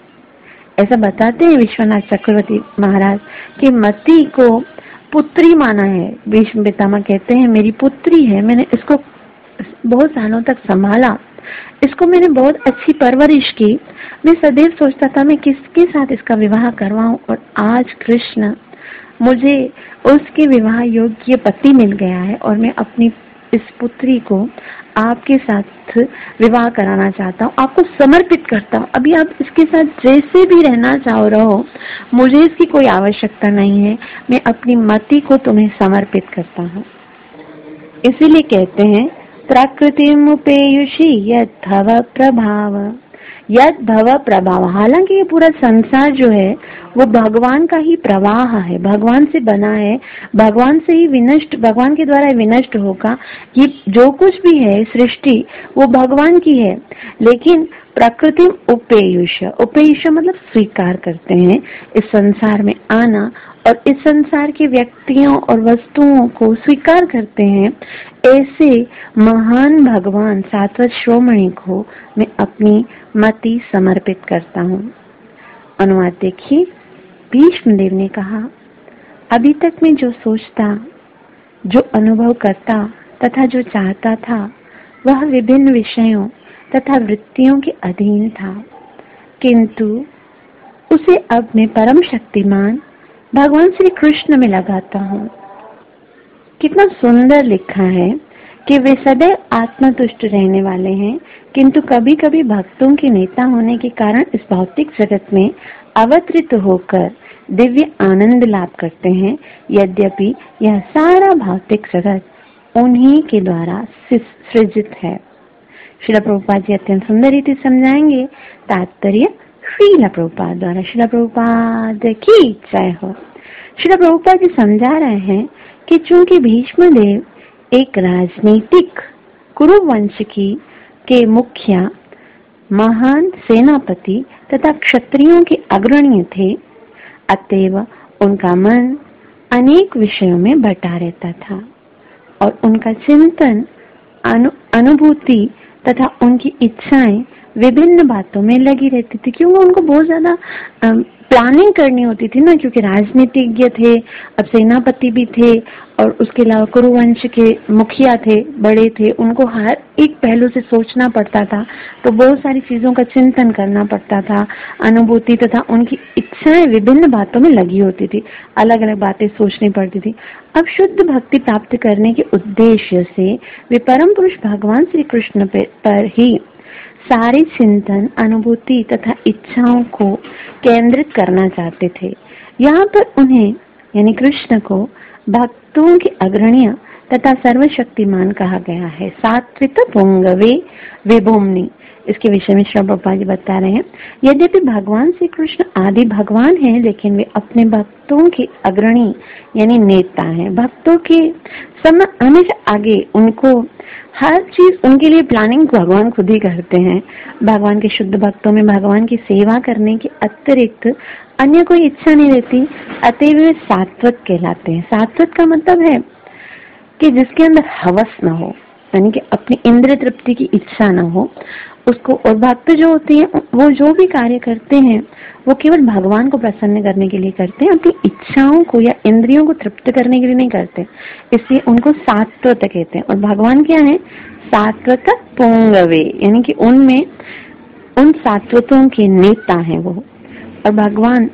Speaker 1: ऐसा बताते हैं विश्वनाथ चक्रवर्ती महाराज कि मति को पुत्री माना है। भीष्म पितामह कहते हैं मेरी पुत्री है, मैंने इसको बहुत सालों तक संभाला, इसको मैंने बहुत अच्छी परवरिश की। मैं सदैव सोचता था मैं किसके साथ इसका विवाह करवाऊं, और आज कृष्ण मुझे उसके विवाह योग्य पति मिल गया है और मैं अपनी इस पुत्री को आपके साथ विवाह कराना चाहता हूँ, आपको समर्पित करता हूँ। अभी आप इसके साथ जैसे भी रहना चाहो रहो, मुझे इसकी कोई आवश्यकता नहीं है, मैं अपनी मति को तुम्हें समर्पित करता हूँ। इसीलिए कहते हैं प्रकृतिमुपेयुषि यद भव प्रभाव, यद भव प्रभाव। हालांकि ये पूरा संसार जो है वो भगवान का ही प्रवाह है, भगवान से बना है, भगवान से ही विनष्ट, भगवान के द्वारा विनष्ट होगा। ये जो कुछ भी है सृष्टि वो भगवान की है। लेकिन प्रकृति उपेयुष, उपेयुष मतलब स्वीकार करते हैं इस संसार में आना और इस संसार के व्यक्तियों और वस्तुओं को स्वीकार करते हैं। ऐसे महान भगवान सात्वत श्रोमणी को मैं अपनी मति समर्पित करता हूँ। अनुवाद देखिए। भीष्म देव ने कहा, अभी तक मैं जो सोचता, जो अनुभव करता तथा जो चाहता था वह विभिन्न विषयों तथा वृत्तियों के अधीन था, किंतु उसे अब मैं परम शक्तिमान भगवान श्री कृष्ण में लगाता हूँ। कितना सुंदर लिखा है कि वे सदैव आत्मतुष्ट रहने वाले हैं, किंतु कभी कभी भक्तों के नेता होने के कारण इस भौतिक जगत में अवतरित होकर दिव्य आनंद लाभ करते हैं। यद्यपि यह सारा भौतिक जगत उन्हीं के द्वारा सृजित है। श्रील प्रभुपाद जी अत्यंत सुंदर रीति समझाएंगे। तात्पर्य श्रील प्रभुपाद द्वारा। श्रील प्रभुपाद की जय हो। श्रील प्रभुपाद जी समझा रहे हैं कि चूंकि भीष्म देव एक राजनीतिक कुरु वंश की के मुखिया, महान सेनापति तथा क्षत्रियों के अग्रणी थे, अतएव उनका मन अनेक विषयों में बटा रहता था और उनका चिंतन, अनु, अनुभूति तथा उनकी इच्छाएं विभिन्न बातों में लगी रहती थी, क्योंकि उनको बहुत ज्यादा प्लानिंग करनी होती थी ना, क्योंकि राजनीतिज्ञ थे, अब सेनापति भी थे और उसके अलावा कुरुवंश के मुखिया थे, बड़े थे, उनको हर एक पहलू से सोचना पड़ता था, तो बहुत सारी चीजों का चिंतन करना पड़ता था, अनुभूति तथा उनकी इच्छाएं विभिन्न बातों में लगी होती थी, अलग अलग बातें सोचनी पड़ती थी। अब शुद्ध भक्ति प्राप्त करने के उद्देश्य से वे परम पुरुष भगवान श्री कृष्ण पर ही सारे चिंतन, अनुभूति तथा इच्छाओं को केंद्रित करना चाहते थे। यहाँ पर उन्हें यानी कृष्ण को भक्तों के अग्रणीय तथा सर्वशक्तिमान कहा गया है। सात्विक पुंगवे विभुम्नि, इसके विषय में श्री प्रभुपाद जी बता रहे हैं। यद्यपि भगवान श्री कृष्ण आदि भगवान हैं, लेकिन वे अपने भक्तों के अग्रणी यानी नेता हैं। भक्तों के समय हमेशा आगे, उनको हर चीज उनके लिए प्लानिंग भगवान खुद ही करते हैं। भगवान के शुद्ध भक्तों में भगवान की सेवा करने के अतिरिक्त अन्य कोई इच्छा नहीं रहती, अतएव वे सात्विक कहलाते हैं। सात्विक का मतलब है कि जिसके अंदर हवस न हो, यानी कि अपनी इंद्रिय तृप्ति की इच्छा न हो उसको। और भक्त जो होते हैं वो जो भी कार्य करते हैं वो केवल भगवान को प्रसन्न करने के लिए करते हैं, अपनी इच्छाओं को या इंद्रियों को तृप्त करने के लिए नहीं करते, इसलिए उनको सात्विक कहते हैं। और भगवान क्या है? सात्विक पुंगवे, यानी कि उनमें उन सात्विकों के नेता हैं वो। और भगवान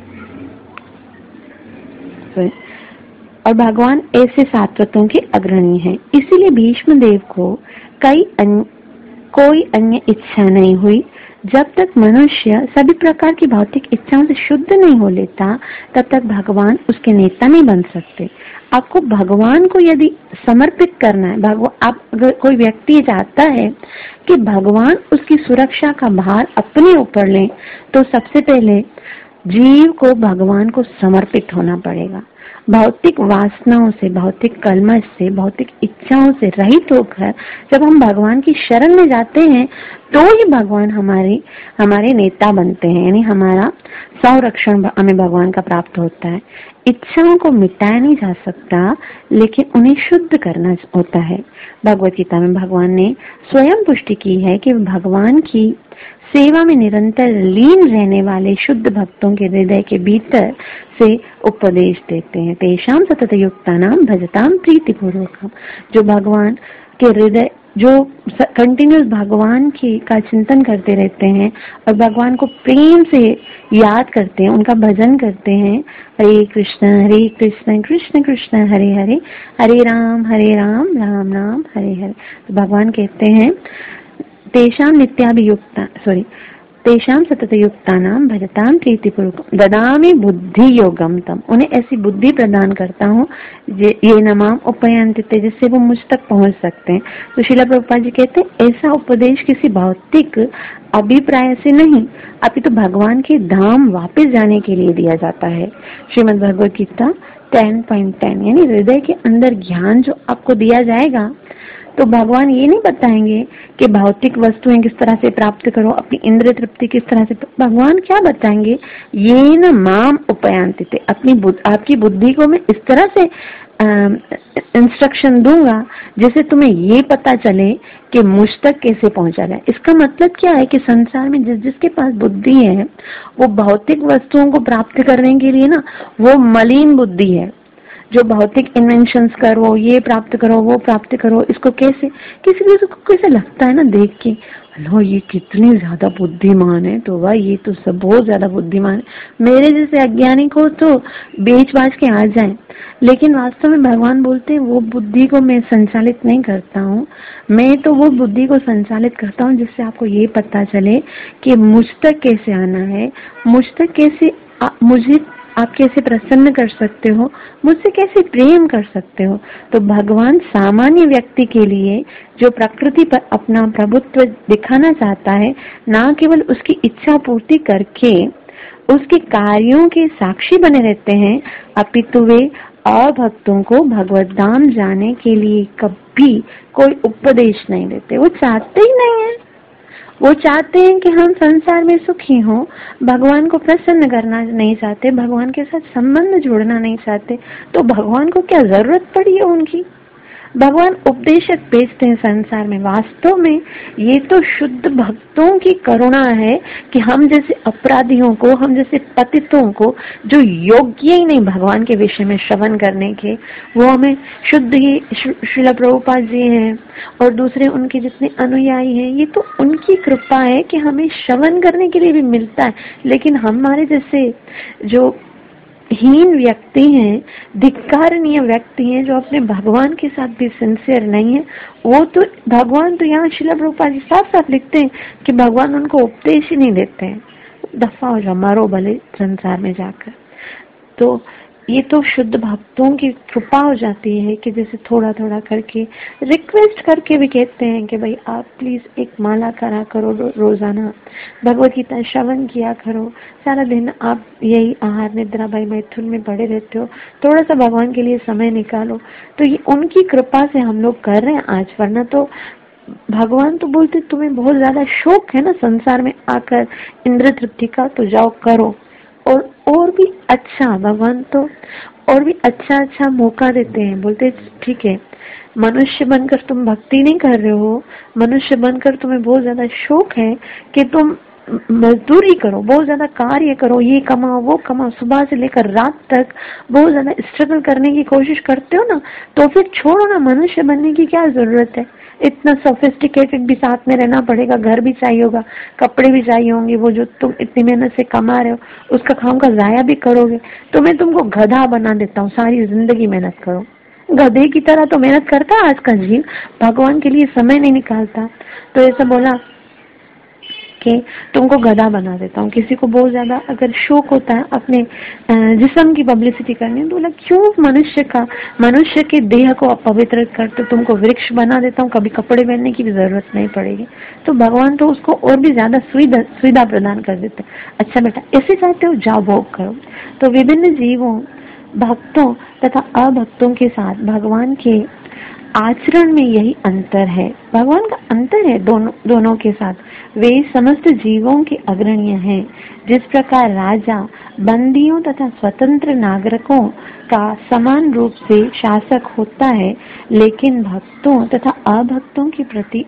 Speaker 1: और भगवान ऐसे सात्विकों के अग्रणी हैं। इसीलिए भीष्म देव को कई अन्य कोई अन्य इच्छा नहीं हुई। जब तक मनुष्य सभी प्रकार की भौतिक इच्छाओं से शुद्ध नहीं हो लेता, तब तक भगवान उसके नेता नहीं बन सकते। आपको भगवान को यदि समर्पित करना है, भगवान आप अगर कोई व्यक्ति चाहता है कि भगवान उसकी सुरक्षा का भार अपने ऊपर लें, तो सबसे पहले जीव को भगवान को समर्पित होना पड़ेगा। भौतिक वासनाओं से, भौतिक कलमश से, भौतिक इच्छाओं से रहित होकर जब हम भगवान की शरण में जाते हैं, तो ही भगवान हमारे हमारे नेता बनते हैं, यानी हमारा संरक्षण हमें भगवान का प्राप्त होता है। इच्छाओं को मिटाया नहीं जा सकता, लेकिन उन्हें शुद्ध करना होता है। भगवत गीता में भगवान ने स्वयं पुष्टि की है कि भगवान की सेवा में निरंतर लीन रहने वाले शुद्ध भक्तों के हृदय के भीतर से उपदेश देते हैं। तेषाम सतत युक्तानाम भजताम प्रीति पूर्वकम, जो भगवान के हृदय जो कंटिन्यूस भगवान की का चिंतन करते रहते हैं और भगवान को प्रेम से याद करते हैं, उनका भजन करते हैं। हरे कृष्ण हरे कृष्ण कृष्ण कृष्ण हरे हरे, हरे राम हरे राम राम राम हरे हरे। तो भगवान कहते हैं तेषाम नित्याभियुक्ता सॉरी तेषाम सतत युक्तानाम भजताम प्रीतिपूर्वकम ददामि बुद्धि योगम तम, उन्हें ऐसी बुद्धि प्रदान करता हूँ ये नमाम उपयंतिते, जिससे वो मुझ तक पहुँच सकते हैं। तो श्रील प्रभुपाद जी कहते हैं ऐसा उपदेश किसी भौतिक अभिप्राय से नहीं, अभी तो भगवान के धाम वापस जाने के लिए दिया जाता है। Shrimad Bhagavad Gita ten point ten, यानी हृदय के अंदर ज्ञान जो आपको दिया जाएगा, तो भगवान ये नहीं बताएंगे कि भौतिक वस्तुएं किस तरह से प्राप्त करो, अपनी इंद्रिय तृप्ति किस तरह से। भगवान क्या बताएंगे? ये न माम उपयांतिते, अपनी बुद्ध, आपकी बुद्धि को मैं इस तरह से इंस्ट्रक्शन दूंगा जिससे तुम्हें ये पता चले कि मुझ तक कैसे पहुंचा जाए। इसका मतलब क्या है कि संसार में जिस जिसके पास बुद्धि है वो भौतिक वस्तुओं को प्राप्त करने के लिए ना वो मलिन बुद्धि है, जो भौतिक इन्वेंशंस करो, ये प्राप्त करो, वो प्राप्त करो। इसको कैसे किसी किसी को कैसे लगता है ना देख के, लो ये कितनी ज्यादा बुद्धिमान है, तो वाह ये तो सब बहुत ज्यादा बुद्धिमान है, मेरे जैसे अज्ञानी को तो बेच बाज के आ जाए। लेकिन वास्तव में भगवान बोलते हैं वो बुद्धि को मैं संचालित नहीं करता हूँ, मैं तो वो बुद्धि को संचालित करता हूँ जिससे आपको ये पता चले कि मुझ तक कैसे आना है, मुझ तक कैसे आ, मुझे आप कैसे प्रसन्न कर सकते हो, मुझसे कैसे प्रेम कर सकते हो। तो भगवान सामान्य व्यक्ति के लिए जो प्रकृति पर अपना प्रभुत्व दिखाना चाहता है, ना केवल उसकी इच्छा पूर्ति करके उसके कार्यों के साक्षी बने रहते हैं, अपितु वे और भक्तों को भगवत धाम जाने के लिए कभी कोई उपदेश नहीं देते। वो चाहते ही नहीं है, वो चाहते हैं कि हम संसार में सुखी हों, भगवान को प्रसन्न करना नहीं चाहते, भगवान के साथ संबंध जोड़ना नहीं चाहते। तो भगवान को क्या जरूरत पड़ी है उनकी? भगवान उपदेशक भेजते हैं संसार में। वास्तव में ये तो शुद्ध भक्तों की करुणा है कि हम जैसे अपराधियों को, हम जैसे पतितों को, जो योग्य ही नहीं भगवान के विषय में श्रवण करने के, वो हमें शुद्ध ही श्रील प्रभुपाद जी हैं और दूसरे उनके जितने अनुयायी हैं, ये तो उनकी कृपा है कि हमें श्रवण करने के लिए भी मिलता है। लेकिन हमारे जैसे जो हीन व्यक्ति हैं, धिक्कारणीय व्यक्ति हैं, जो अपने भगवान के साथ भी सिंसियर नहीं है, वो तो भगवान तो यहाँ श्रील प्रभुपाद जी साफ साफ लिखते हैं कि भगवान उनको उपदेश ही नहीं देते हैं, दफा हो जाओ, मरो भले संसार में जाकर। तो ये तो शुद्ध भक्तों की कृपा हो जाती है कि जैसे थोड़ा थोड़ा करके रिक्वेस्ट करके भी कहते हैं कि भाई आप प्लीज एक माला करा करो, रो, रोजाना भगवत गीता श्रवण किया करो, सारा दिन आप यही आहार निद्रा भाई मैथुन में पड़े रहते हो, थोड़ा सा भगवान के लिए समय निकालो। तो ये उनकी कृपा से हम लोग कर रहे हैं आज, वरना तो भगवान तो बोलते तुम्हें बहुत ज्यादा शौक है ना संसार में आकर इंद्र तृप्ति का, तो जाओ करो। और और भी अच्छा भगवान तो और भी अच्छा अच्छा मौका देते हैं, बोलते ठीक है मनुष्य बनकर तुम भक्ति नहीं कर रहे हो, मनुष्य बनकर तुम्हें बहुत ज्यादा शौक है कि तुम मजदूरी करो, बहुत ज्यादा कार्य करो, ये कमाओ वो कमाओ, सुबह से लेकर रात तक बहुत ज्यादा स्ट्रगल करने की कोशिश करते हो ना, तो फिर छोड़ो ना, मनुष्य बनने की क्या जरूरत है। इतना सोफिस्टिकेटेड भी साथ में रहना पड़ेगा, घर भी चाहिए होगा, कपड़े भी चाहिए होंगे, वो जो तुम इतनी मेहनत से कमा रहे हो उसका खाऊं का जाया भी करोगे, तो मैं तुमको गधा बना देता हूँ, सारी जिंदगी मेहनत करो। गधे की तरह तो मेहनत करता है आज का जीव, भगवान के लिए समय नहीं निकालता। तो ऐसा बोला कि तुमको गधा बना देता हूँ। किसी को बहुत ज्यादा अगर शौक होता है अपने जिस्म की पब्लिसिटी करनी, तो बोला क्यों मनुष्य का मनुष्य के देह को अपवित्र करते, तुमको वृक्ष बना देता हूँ, कभी कपड़े पहनने की भी जरूरत नहीं पड़ेगी। तो भगवान तो उसको और भी ज्यादा सुविधा सुविधा प्रदान कर देते। अच्छा बेटा ऐसे चाहते हो, जाओ भोग करो। तो विभिन्न जीवों, भक्तों तथा अभक्तों के साथ भगवान के आचरण में यही अंतर है, भगवान का अंतर है दोनों दोनों के साथ। वे समस्त जीवों के अग्रणीय हैं। जिस प्रकार राजा बंदियों तथा स्वतंत्र नागरिकों का समान रूप से शासक होता है, लेकिन भक्तों तथा अभक्तों के प्रति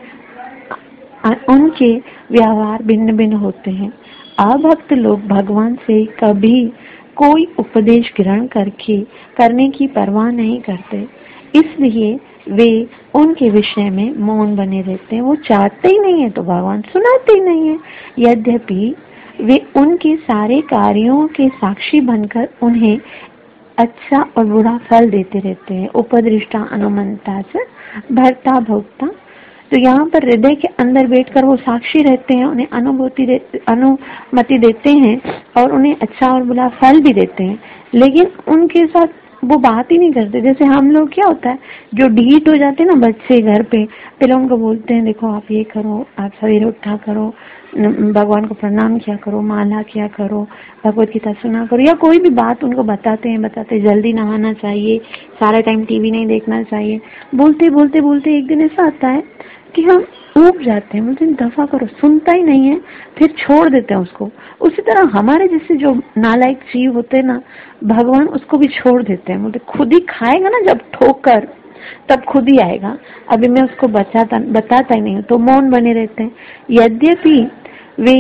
Speaker 1: उनके व्यवहार भिन्न भिन्न होते हैं। अभक्त लोग भगवान से कभी कोई उपदेश ग्रहण करके करने की परवाह नहीं करते, इसलिए वे उनके विषय में मौन बने रहते हैं। वो चाहते ही नहीं है तो भगवान सुनाते ही नहीं है। यद्यपि वे उनके सारे कार्यों के साक्षी बनकर उन्हें अच्छा और बुरा फल देते रहते हैं। उपदृष्टा अनुमंता से भरता भोक्ता, तो यहाँ पर हृदय के अंदर बैठकर वो साक्षी रहते हैं, उन्हें अनुभूति दे, अनुमति देते हैं और उन्हें अच्छा और बुरा फल भी देते हैं, लेकिन उनके साथ वो बात ही नहीं करते। जैसे हम लोग क्या होता है, जो डीट हो जाते हैं ना बच्चे घर पे, पहले उनको बोलते हैं देखो आप ये करो, आप सवेरे उठा करो, भगवान को प्रणाम किया करो, माला किया करो, भगवत गीता सुना करो, या कोई भी बात उनको बताते हैं बताते जल्दी नहाना चाहिए, सारा टाइम टीवी नहीं देखना चाहिए। बोलते बोलते बोलते एक दिन ऐसा आता है कि हम ऊब जाते हैं, बोलते दफा करो, सुनता ही नहीं है, फिर छोड़ देते हैं उसको। उसी तरह हमारे जैसे जो नालायक जीव होते हैं ना, भगवान उसको भी छोड़ देते हैं, बोलते खुद ही खाएगा ना जब ठोकर, तब खुद ही आएगा, अभी मैं उसको बचाता बताता ही नहीं हूँ, तो मौन बने रहते हैं। यद्यपि वे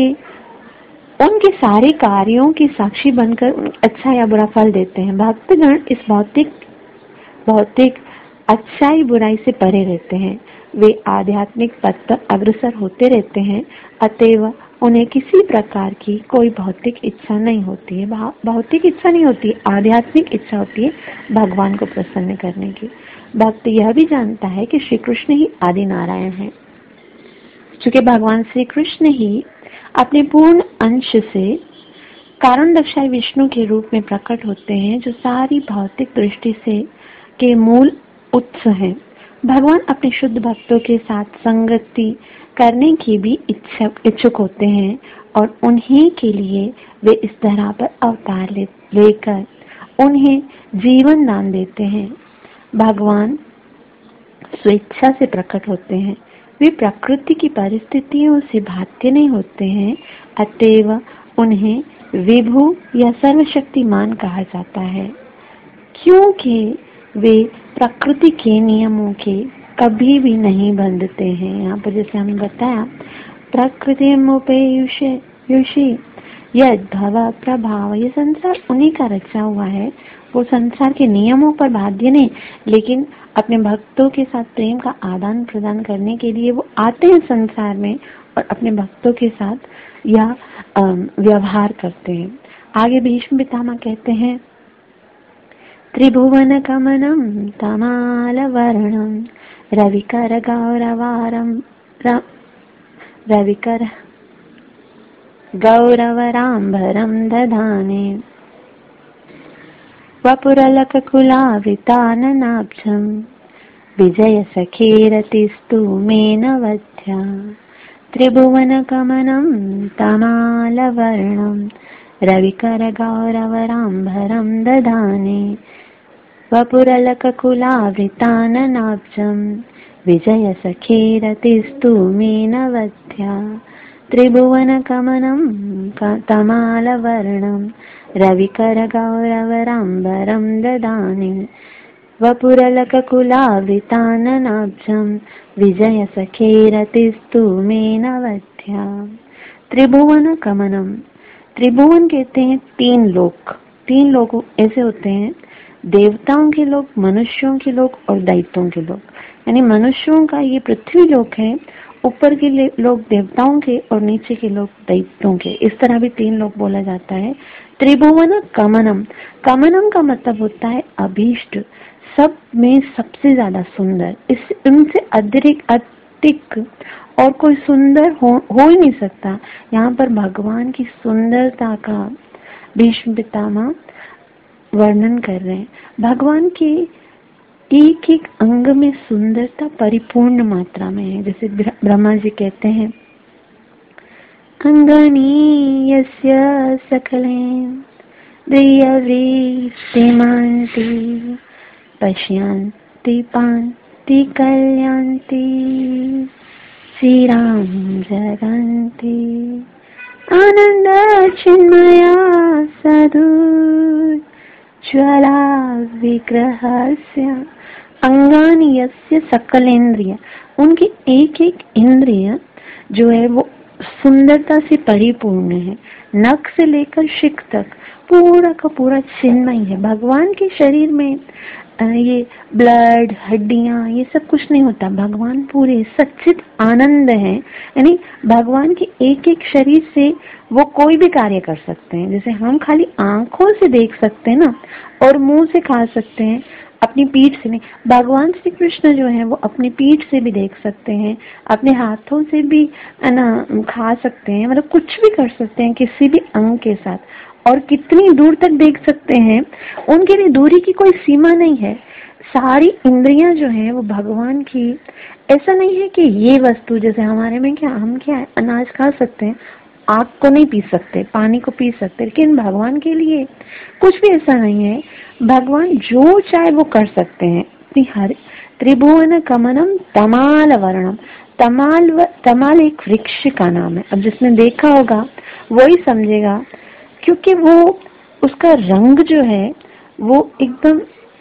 Speaker 1: उनके सारे कार्यों की साक्षी बनकर अच्छा या बुरा फल देते हैं। भक्तगण इस भौतिक भौतिक अच्छाई बुराई से परे रहते हैं, वे आध्यात्मिक पथ पर अग्रसर होते रहते हैं, अतएव उन्हें किसी प्रकार की कोई भौतिक इच्छा नहीं होती है। भौतिक इच्छा नहीं होती, आध्यात्मिक इच्छा होती है भगवान को प्रसन्न करने की। भक्त यह भी जानता है कि श्री कृष्ण ही आदि नारायण हैं, क्योंकि भगवान श्री कृष्ण ही अपने पूर्ण अंश से कारण दक्षाई विष्णु के रूप में प्रकट होते हैं, जो सारी भौतिक दृष्टि से के मूल उत्स है। भगवान अपने शुद्ध भक्तों के साथ संगति करने की भी इच्छुक इच्छुक होते हैं और उन्हीं के लिए वे इस तरह पर अवतार ले, लेकर उन्हें जीवन दान देते हैं। भगवान स्वेच्छा से प्रकट होते हैं, वे प्रकृति की परिस्थितियों से बाध्य नहीं होते हैं, अतएव उन्हें विभु या सर्वशक्तिमान कहा जाता है, क्योंकि वे प्रकृति के नियमों के कभी भी नहीं बंधते हैं। यहाँ पर जैसे हमने बताया, प्रकृति मोपेयुषी यद भव प्रभाव, ये संसार उन्हीं का रचा हुआ है, वो संसार के नियमों पर बाध्य नहीं, लेकिन अपने भक्तों के साथ प्रेम का आदान प्रदान करने के लिए वो आते हैं संसार में और अपने भक्तों के साथ यह व्यवहार करते हैं। आगे भीष्म पितामह कहते हैं, त्रिभुवन कमनम तमाल वर्णम रविकर गौरवारम रविकर गौरवराम्भरम दधाने वपुरलककुलावृताननाब्जं विजय सखेरतिस्तु मेन वध्या त्रिभुवनकमनं तमालवर्णं रविकरगौरवराम्भरं दधाने वपुरलककुलावृताननाब्जं विजय सखेरतिस्तु मेन वध्या त्रिभुवनकमनं तमालवर्णं रविकरगौरवराम्बरं ददाने वपुरलककुलावृताननाब्जं विजयसखेरतिस्तु मेन वध्या। त्रिभुवन कमनम, त्रिभुवन कहते हैं तीन लोक। तीन लोग ऐसे होते हैं, देवताओं के लोक, मनुष्यों के लोक और दैत्यों के लोक। यानी मनुष्यों का ये पृथ्वी लोक है, ऊपर के लोग देवताओं के और नीचे के लोग दैत्यों के, इस तरह भी तीन लोग बोला जाता है। त्रिभुवन कमनम, कमनम का मतलब होता है अभीष्ट, सब में सबसे ज्यादा सुंदर, इस इनसे अतिरिक्त अतिक और कोई सुंदर हो, हो ही नहीं सकता। यहाँ पर भगवान की सुंदरता का भीष्म पितामह वर्णन कर रहे हैं। भगवान के एक एक अंग में सुंदरता परिपूर्ण मात्रा में है। जैसे ब्रह्मा जी कहते हैं, अंगानी यस्य सकलेन दिव्यवृत्तिमान्ति पश्यन्ति पान्ति कल्यान्ति श्रीराम जगन्ति आनंद चिन्मया साधु ज्वाला विग्रहस्य अंगानि यस्य सकलेन्द्रिय, उनकी एक एक इंद्रिय जो है वो सुंदरता से परिपूर्ण है। नख से लेकर शिख तक पूरा का पूरा चिन्मय है। भगवान के शरीर में ये ब्लड, हड्डियां, ये सब कुछ नहीं होता। भगवान पूरे सच्चित आनंद है। यानी भगवान के एक एक शरीर से वो कोई भी कार्य कर सकते हैं। जैसे हम खाली आंखों से देख सकते हैं ना, और मुंह से खा सकते हैं, अपनी पीठ से नहीं। भगवान श्री कृष्ण जो है वो अपनी पीठ से भी देख सकते हैं, अपने हाथों से भी ना खा सकते हैं, मतलब कुछ भी कर सकते हैं किसी भी अंग के साथ। और कितनी दूर तक देख सकते हैं, उनके लिए दूरी की कोई सीमा नहीं है। सारी इंद्रियां जो है वो भगवान की, ऐसा नहीं है कि ये वस्तु, जैसे हमारे में क्या, हम क्या है, अनाज खा सकते हैं, आग को नहीं पी सकते, पानी को पी सकते, लेकिन भगवान के लिए कुछ भी ऐसा नहीं है। भगवान जो चाहे वो कर सकते हैं। हर त्रिभुवन कमनम तमाल वर्णम, तमाल व, तमाल एक वृक्ष का नाम है। अब जिसने देखा होगा वो ही समझेगा, क्योंकि वो उसका रंग जो है वो एकदम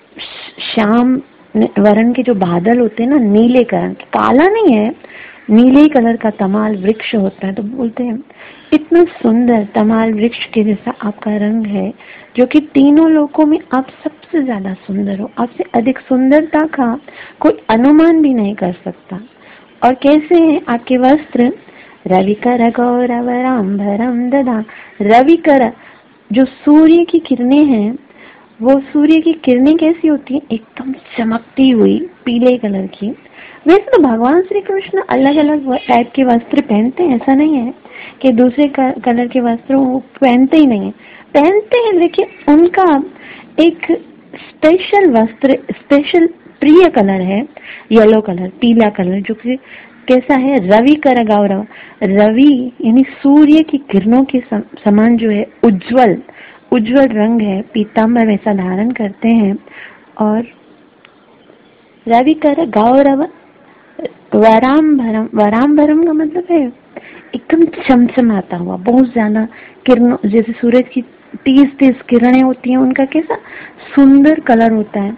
Speaker 1: श्याम वर्ण के जो बादल होते हैं ना, नीले कलर के, काला नहीं है, नीले कलर का तमाल वृक्ष होता है। तो बोलते हैं इतना सुंदर तमाल वृक्ष के जैसा आपका रंग है, जो कि तीनों लोकों में आप सबसे ज्यादा सुंदर हो। आपसे अधिक सुंदरता का कोई अनुमान भी नहीं कर सकता। और कैसे हैं आपके वस्त्र? रविकर गौरवराम्भरम ददा, रविकर जो सूर्य की किरणें हैं, वो सूर्य की किरणें कैसी होती है? एकदम चमकती हुई पीले कलर की। वैसे तो भगवान श्री कृष्ण अलग अलग टाइप के वस्त्र पहनते हैं, ऐसा नहीं है कि दूसरे कलर के वस्त्र वो पहनते ही नहीं है, पहनते हैं, लेकिन उनका एक स्पेशल वस्त्र, स्पेशल प्रिय कलर है येलो कलर, पीला कलर, जो कि कैसा है? रवि कर गौरव, रवि यानी सूर्य की किरणों के समान जो है उज्जवल उज्जवल रंग है, पीताम्बर वैसा धारण करते हैं। और रवि कर गौरव वराम्भरम, वराम्भरम का मतलब है एकदम चमचमाता हुआ, बहुत ज्यादा किरणों, जैसे सूरज की तीस तीस किरणें होती हैं, उनका कैसा सुंदर कलर होता है,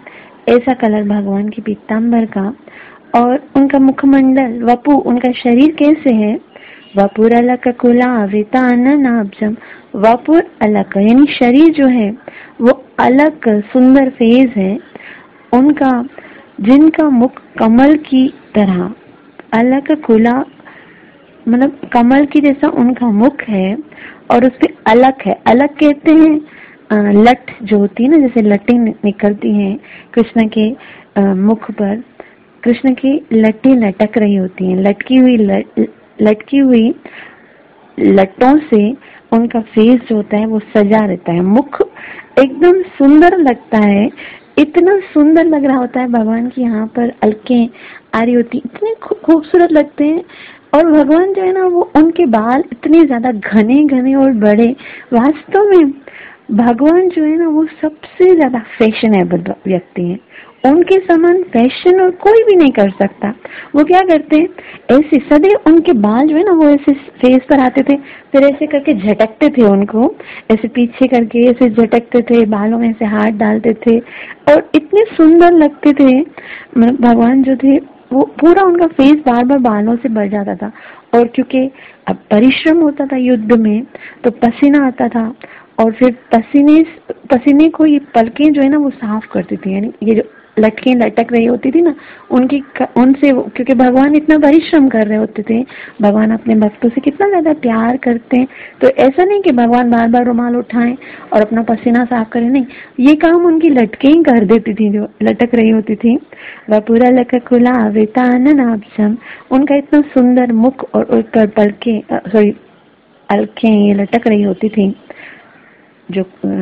Speaker 1: ऐसा कलर भगवान के पीताम्बर का। और उनका मुखमंडल वपु, उनका शरीर कैसे है? वपुर अलक कुलावृता अननाब्जम, वपुर अलक यानी शरीर जो है वो अलग सुंदर फेज है उनका, जिनका मुख कमल की तरह, अलक कुला मतलब कमल की जैसा उनका मुख है और उसपे अलक है। अलक कहते हैं लट जो होती है ना, जैसे लटें निकलती हैं कृष्ण के मुख पर, कृष्ण की लटें लटक रही होती हैं, लटकी हुई लट, लटकी हुई लटों से उनका फेस जो होता है वो सजा रहता है। मुख एकदम सुंदर लगता है, इतना सुंदर लग रहा होता है भगवान की यहाँ पर अलकें आ रही होती, इतने खूबसूरत लगते हैं। और भगवान जो है ना वो उनके बाल इतने ज्यादा घने घने और बड़े, वास्तव में भगवान जो है ना वो सबसे ज्यादा फैशनेबल व्यक्ति हैं। उनके समान फैशन और कोई भी नहीं कर सकता। वो क्या करते हैं, ऐसे सदैव उनके बाल जो है ना वो ऐसे फेस पर आते थे, फिर ऐसे करके झटकते थे उनको, ऐसे पीछे करके ऐसे झटकते थे, बालों में से हाथ डालते थे और इतने सुंदर लगते थे। भगवान जो थे वो पूरा उनका फेस बार बार बालों से भर जाता था। और क्योंकि अब परिश्रम होता था युद्ध में तो पसीना आता था और फिर पसीने पसीने को ये पलकें जो है ना वो साफ करती थी, यानी ये जो लटकें लटक रही होती थी ना उनकी उनसे, क्योंकि भगवान इतना परिश्रम कर रहे होते थे, भगवान अपने भक्तों से कितना ज्यादा प्यार करते हैं। तो ऐसा नहीं कि भगवान बार बार रुमाल उठाएं और अपना पसीना साफ करें, नहीं, ये काम उनकी लटकें ही कर देती थी जो लटक रही होती थी। वह पूरा लकुला वेताननाभ्यम, उनका इतना सुंदर मुख और ऊपर पलके सॉरी अलखें ये लटक रही होती थी, जो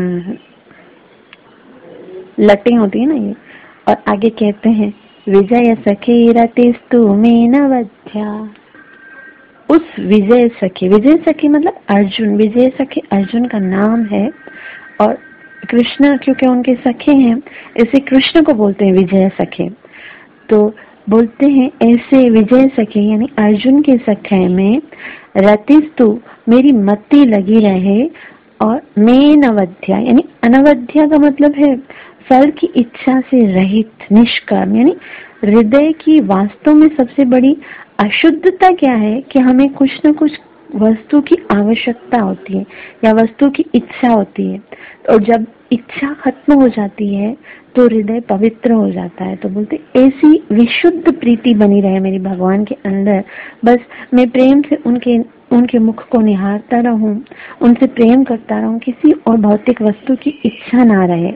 Speaker 1: लटें होती है ना ये। और आगे कहते हैं विजय सखे रतिस्तु में नवध्या, उस विजय सखे, विजय सखे मतलब अर्जुन, विजय सखे अर्जुन का नाम है। और कृष्ण क्योंकि उनके सखे हैं इसे कृष्ण को बोलते हैं विजय सखे। तो बोलते हैं ऐसे विजय सखे यानी अर्जुन के सखे में रतिस्तु मेरी मति लगी रहे और मैं नवध्या यानी अनवध्या का मतलब है फल की इच्छा से रहित, निष्काम, यानी हृदय की वास्तव में सबसे बड़ी अशुद्धता क्या है कि हमें कुछ न कुछ वस्तु की आवश्यकता होती है या वस्तु की इच्छा होती है, और जब इच्छा खत्म हो जाती है तो हृदय पवित्र हो जाता है। तो बोलते ऐसी विशुद्ध प्रीति बनी रहे मेरी भगवान के अंदर, बस मैं प्रेम से उनके उनके मुख को निहारता रहूं, उनसे प्रेम करता रहूं, किसी और भौतिक वस्तु की इच्छा ना रहे।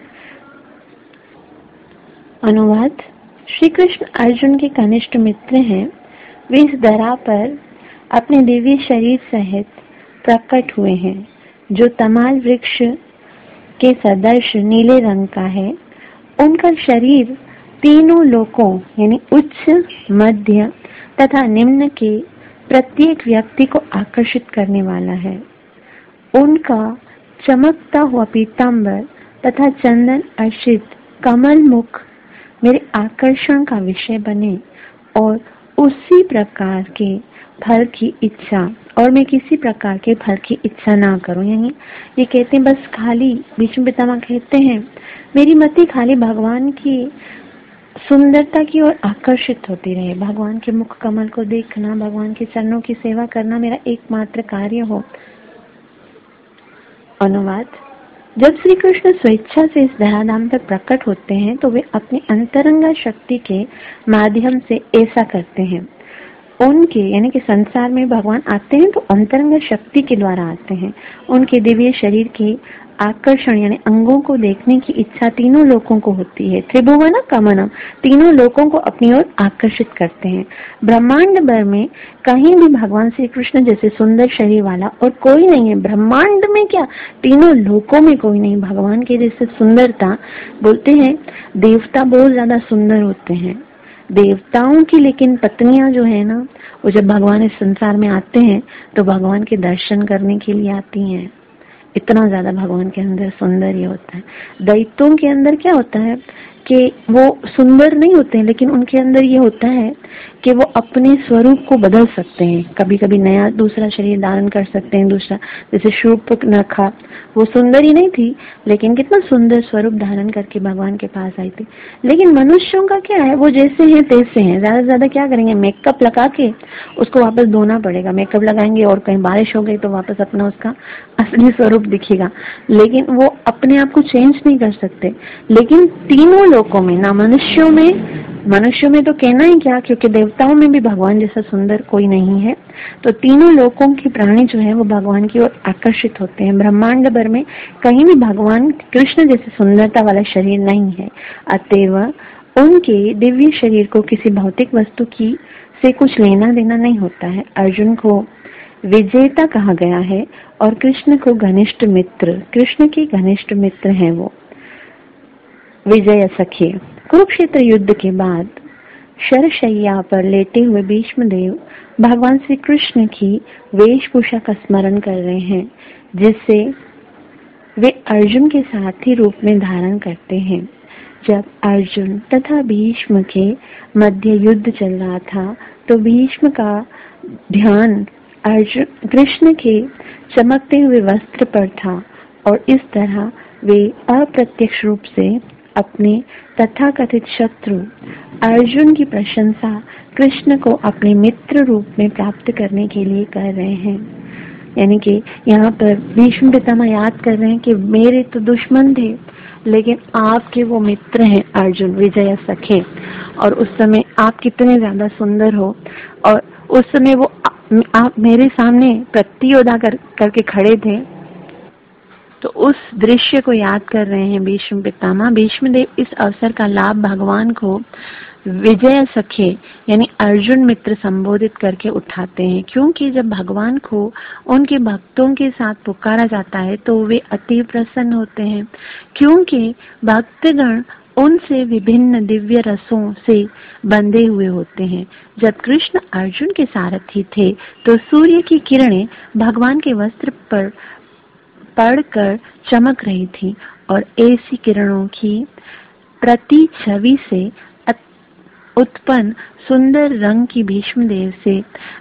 Speaker 1: अनुवाद, श्री कृष्ण अर्जुन के कनिष्ठ मित्र हैं। वे इस धरा पर अपने दिव्य शरीर सहित प्रकट हुए हैं जो तमाल वृक्ष के सदृश नीले रंग का है। उनका शरीर तीनों लोकों यानी उच्च, मध्य तथा निम्न के प्रत्येक व्यक्ति को आकर्षित करने वाला है। उनका चमकता हुआ पीतांबर तथा चंदन अर्चित कमल मुख मेरे आकर्षण का विषय बने और उसी प्रकार के फल की इच्छा, और मैं किसी प्रकार के फल की इच्छा ना करूं। यानी ये कहते हैं बस खाली, भीष्म पितामह कहते हैं मेरी मति खाली भगवान की सुंदरता की ओर आकर्षित होती रहे, भगवान के मुख कमल को देखना, भगवान के चरणों की सेवा करना मेरा एकमात्र कार्य हो। अनुवाद, जब श्री कृष्ण स्वेच्छा से इस धराधाम पर प्रकट होते हैं तो वे अपनी अंतरंगा शक्ति के माध्यम से ऐसा करते हैं। उनके यानी कि संसार में भगवान आते हैं तो अंतरंगा शक्ति के द्वारा आते हैं। उनके दिव्य शरीर के आकर्षण यानी अंगों को देखने की इच्छा तीनों लोगों को होती है। त्रिभुवन कमनम, तीनों लोगों को अपनी ओर आकर्षित करते हैं। ब्रह्मांड भर में कहीं भी भगवान श्री कृष्ण जैसे सुंदर शरीर वाला और कोई नहीं है। ब्रह्मांड में क्या, तीनों लोकों में कोई नहीं भगवान के जैसे सुंदरता। बोलते हैं देवता बहुत ज्यादा सुंदर होते हैं, देवताओं की लेकिन पत्नियां जो है ना वो जब भगवान इस संसार में आते हैं तो भगवान के दर्शन करने के लिए आती हैं। इतना ज्यादा भगवान के अंदर सौंदर्य होता है। दैत्यों के अंदर क्या होता है कि वो सुंदर नहीं होते हैं, लेकिन उनके अंदर ये होता है कि वो अपने स्वरूप को बदल सकते हैं। कभी कभी नया दूसरा शरीर धारण कर सकते हैं। दूसरा जैसे शूर्पणखा, वो सुंदर ही नहीं थी, लेकिन कितना सुंदर स्वरूप धारण करके भगवान के पास आई थी। लेकिन मनुष्यों का क्या है, वो जैसे हैं तैसे हैं। ज्यादा से ज्यादा क्या करेंगे, मेकअप लगा के उसको वापस धोना पड़ेगा। मेकअप लगाएंगे और कहीं बारिश हो गई तो वापस अपना उसका असली स्वरूप दिखेगा, लेकिन वो अपने आप को चेंज नहीं कर सकते। लेकिन तीनों लोकों में, ना मनुष्यों में, मनुष्यों में तो कहना ही क्या, क्योंकि देवताओं में भी भगवान जैसा सुंदर कोई नहीं है, तो तीनों लोकों के प्राणी जो है वो भगवान की ओर आकर्षित होते हैं। ब्रह्मांड भर में कहीं भी भगवान कृष्ण जैसे सुंदरता वाला शरीर नहीं है, अतएव उनके दिव्य शरीर को किसी भौतिक वस्तु की से कुछ लेना देना नहीं होता है। अर्जुन को विजेता कहा गया है और कृष्ण को घनिष्ठ मित्र, कृष्ण के घनिष्ठ मित्र हैं वो। विजय सखे। कुरुक्षेत्र युद्ध के बाद शरशैया पर लेटे हुए भीष्मदेव भगवान श्री कृष्ण की वेशभूषा का स्मरण कर रहे हैं, जिससे वे अर्जुन के साथी रूप में धारण करते हैं। जब अर्जुन तथा भीष्म के मध्य युद्ध चल रहा था, तो भीष्म का ध्यान अर्जुन कृष्ण के चमकते हुए वस्त्र पर था, और इस तरह वे अप्रत्यक्ष रूप से अपने तथाकथित शत्रु अर्जुन की प्रशंसा कृष्ण को अपने मित्र रूप में प्राप्त करने के लिए कर रहे हैं। यानी कि यहाँ पर भीष्म पितामह याद कर रहे हैं कि मेरे तो दुश्मन थे, लेकिन आपके वो मित्र हैं अर्जुन, विजय सखे, और उस समय आप कितने ज्यादा सुंदर हो, और उस समय वो आप मेरे सामने प्रतियोद्धा कर करके खड़े थे। तो उस दृश्य को याद कर रहे हैं भीष्म पितामह। भीष्मदेव इस अवसर का लाभ भगवान को विजय सखे यानी अर्जुन मित्र संबोधित करके उठाते हैं, क्योंकि जब भगवान को उनके भक्तों के साथ पुकारा जाता है तो वे अति प्रसन्न होते हैं, क्योंकि भक्तगण उनसे विभिन्न दिव्य रसों से बंधे हुए होते हैं। जब कृष्ण अर्जुन के सारथी थे तो सूर्य की किरणें भगवान के वस्त्र पर पड़कर चमक रही थी, और ऐसी किरणों की प्रति छवि से उत्पन्न सुंदर रंग की भीष्मदेव से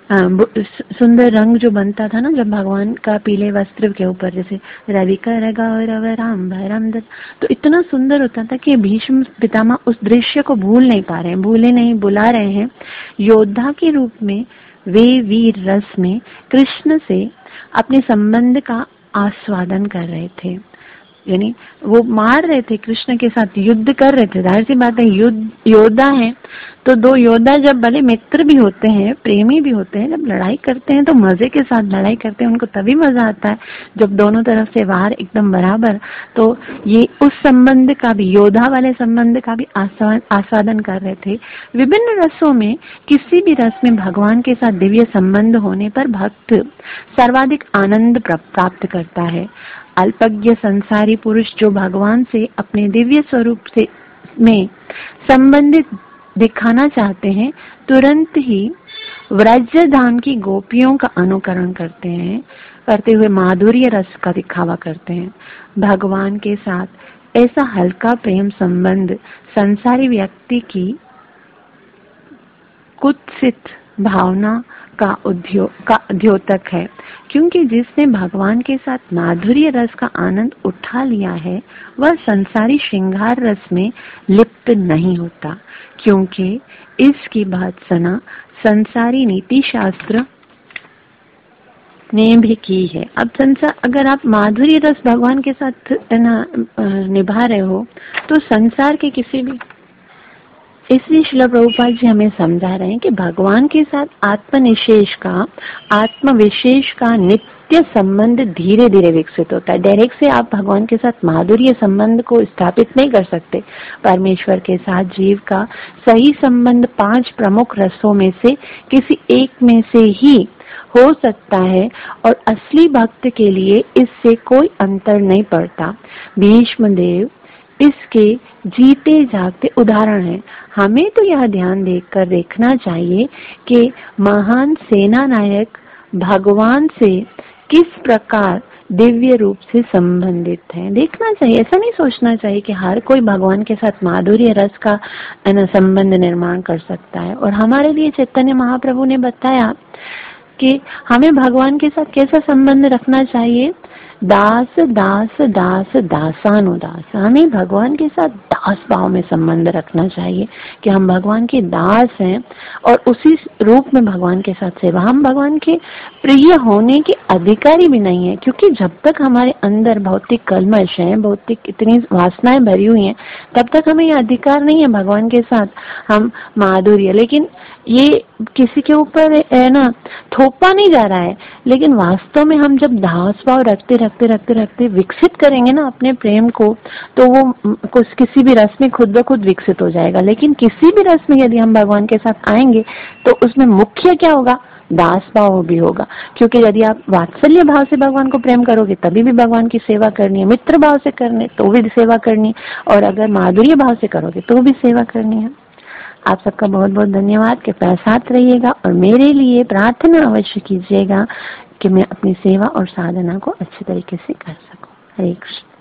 Speaker 1: सुंदर रंग जो बनता था ना, जब भगवान का पीले वस्त्र के ऊपर जैसे रवि कर गौरव राम भरम, तो इतना सुंदर होता था कि भीष्म पितामह उस दृश्य को भूल नहीं पा रहे हैं, भूले नहीं, बुला रहे हैं। योद्धा के रूप में वे वीर रस में कृष्ण से अपने संबंध का आस्वादन कर रहे थे, यानी वो मार रहे थे, कृष्ण के साथ युद्ध कर रहे थे। जाहिर सी बात है, युद्ध योद्धा है तो दो योद्धा जब भले मित्र भी होते हैं, प्रेमी भी होते हैं, जब लड़ाई करते हैं तो मजे के साथ लड़ाई करते हैं, उनको तभी मजा आता है जब दोनों तरफ से वार एकदम बराबर। तो ये उस संबंध का भी, योद्धा वाले संबंध का भी आस्वादन कर रहे थे। विभिन्न रसों में किसी भी रस में भगवान के साथ दिव्य संबंध होने पर भक्त सर्वाधिक आनंद प्राप्त करता है। अल्पज्ञ संसारी पुरुष जो भगवान से अपने दिव्य स्वरूप से में संबंधित दिखाना चाहते हैं, तुरंत ही व्रजधाम की गोपियों का अनुकरण करते हैं, करते हुए माधुर्य रस का दिखावा करते हैं। भगवान के साथ ऐसा हल्का प्रेम संबंध संसारी व्यक्ति की कुत्सित भावना का उद्योग का द्योतक है, क्योंकि जिसने भगवान के साथ माधुर्य रस का आनंद उठा लिया है वह संसारी श्रृंगार रस में लिप्त नहीं होता, क्योंकि इसकी भर्त्सना संसारी नीति शास्त्र ने भी की है। अब संसार, अगर आप माधुर्य रस भगवान के साथ निभा रहे हो तो संसार के किसी भी, इसलिए श्रील प्रभुपाद जी हमें समझा रहे हैं कि भगवान के साथ आत्मनिशेष का, आत्मविशेष का नित्य संबंध धीरे धीरे विकसित होता है। डायरेक्ट से आप भगवान के साथ माधुर्य संबंध को स्थापित नहीं कर सकते। परमेश्वर के साथ जीव का सही संबंध पांच प्रमुख रसों में से किसी एक में से ही हो सकता है, और असली भक्त के लिए इससे कोई अंतर नहीं पड़ता। भीष्मदेव इसके जीते जागते उदाहरण है। हमें तो यह ध्यान देकर देखना चाहिए कि महान सेना नायक भगवान से किस प्रकार दिव्य रूप से संबंधित है। देखना चाहिए, ऐसा नहीं सोचना चाहिए कि हर कोई भगवान के साथ माधुर्य रस का संबंध निर्माण कर सकता है। और हमारे लिए चैतन्य महाप्रभु ने बताया कि हमें भगवान के साथ कैसा संबंध रखना चाहिए। दास दास दास दासानुदास, हमें भगवान के साथ दास भाव में संबंध रखना चाहिए कि हम भगवान के दास हैं और उसी रूप में भगवान के साथ सेवा। हम भगवान के प्रिय होने के अधिकारी भी नहीं है, क्योंकि जब तक हमारे अंदर भौतिक कलमश है, भौतिक इतनी वासनाएं भरी हुई हैं, तब तक हमें ये अधिकार नहीं है भगवान के साथ हम माधुर्य। लेकिन ये किसी के ऊपर है ना थोपा नहीं जा रहा है, लेकिन वास्तव में हम जब दास भाव रखते रखते रखते रखते विकसित करेंगे ना अपने प्रेम को, तो वो कुछ किसी भी रस में खुद ब खुद विकसित हो जाएगा। लेकिन किसी भी रस में यदि हम भगवान के साथ आएंगे तो उसमें मुख्य क्या होगा, दास भाव भी होगा। क्योंकि यदि आप वात्सल्य भाव से भगवान को प्रेम करोगे तभी भी भगवान की सेवा करनी है, मित्र भाव से करने तो भी सेवा करनी है, और अगर माधुर्य भाव से करोगे तो भी सेवा करनी है। आप सबका बहुत बहुत धन्यवाद। कृपया साथ रहिएगा और मेरे लिए प्रार्थना अवश्य कीजिएगा कि मैं अपनी सेवा और साधना को अच्छे तरीके से कर सकूं। हरे कृष्ण।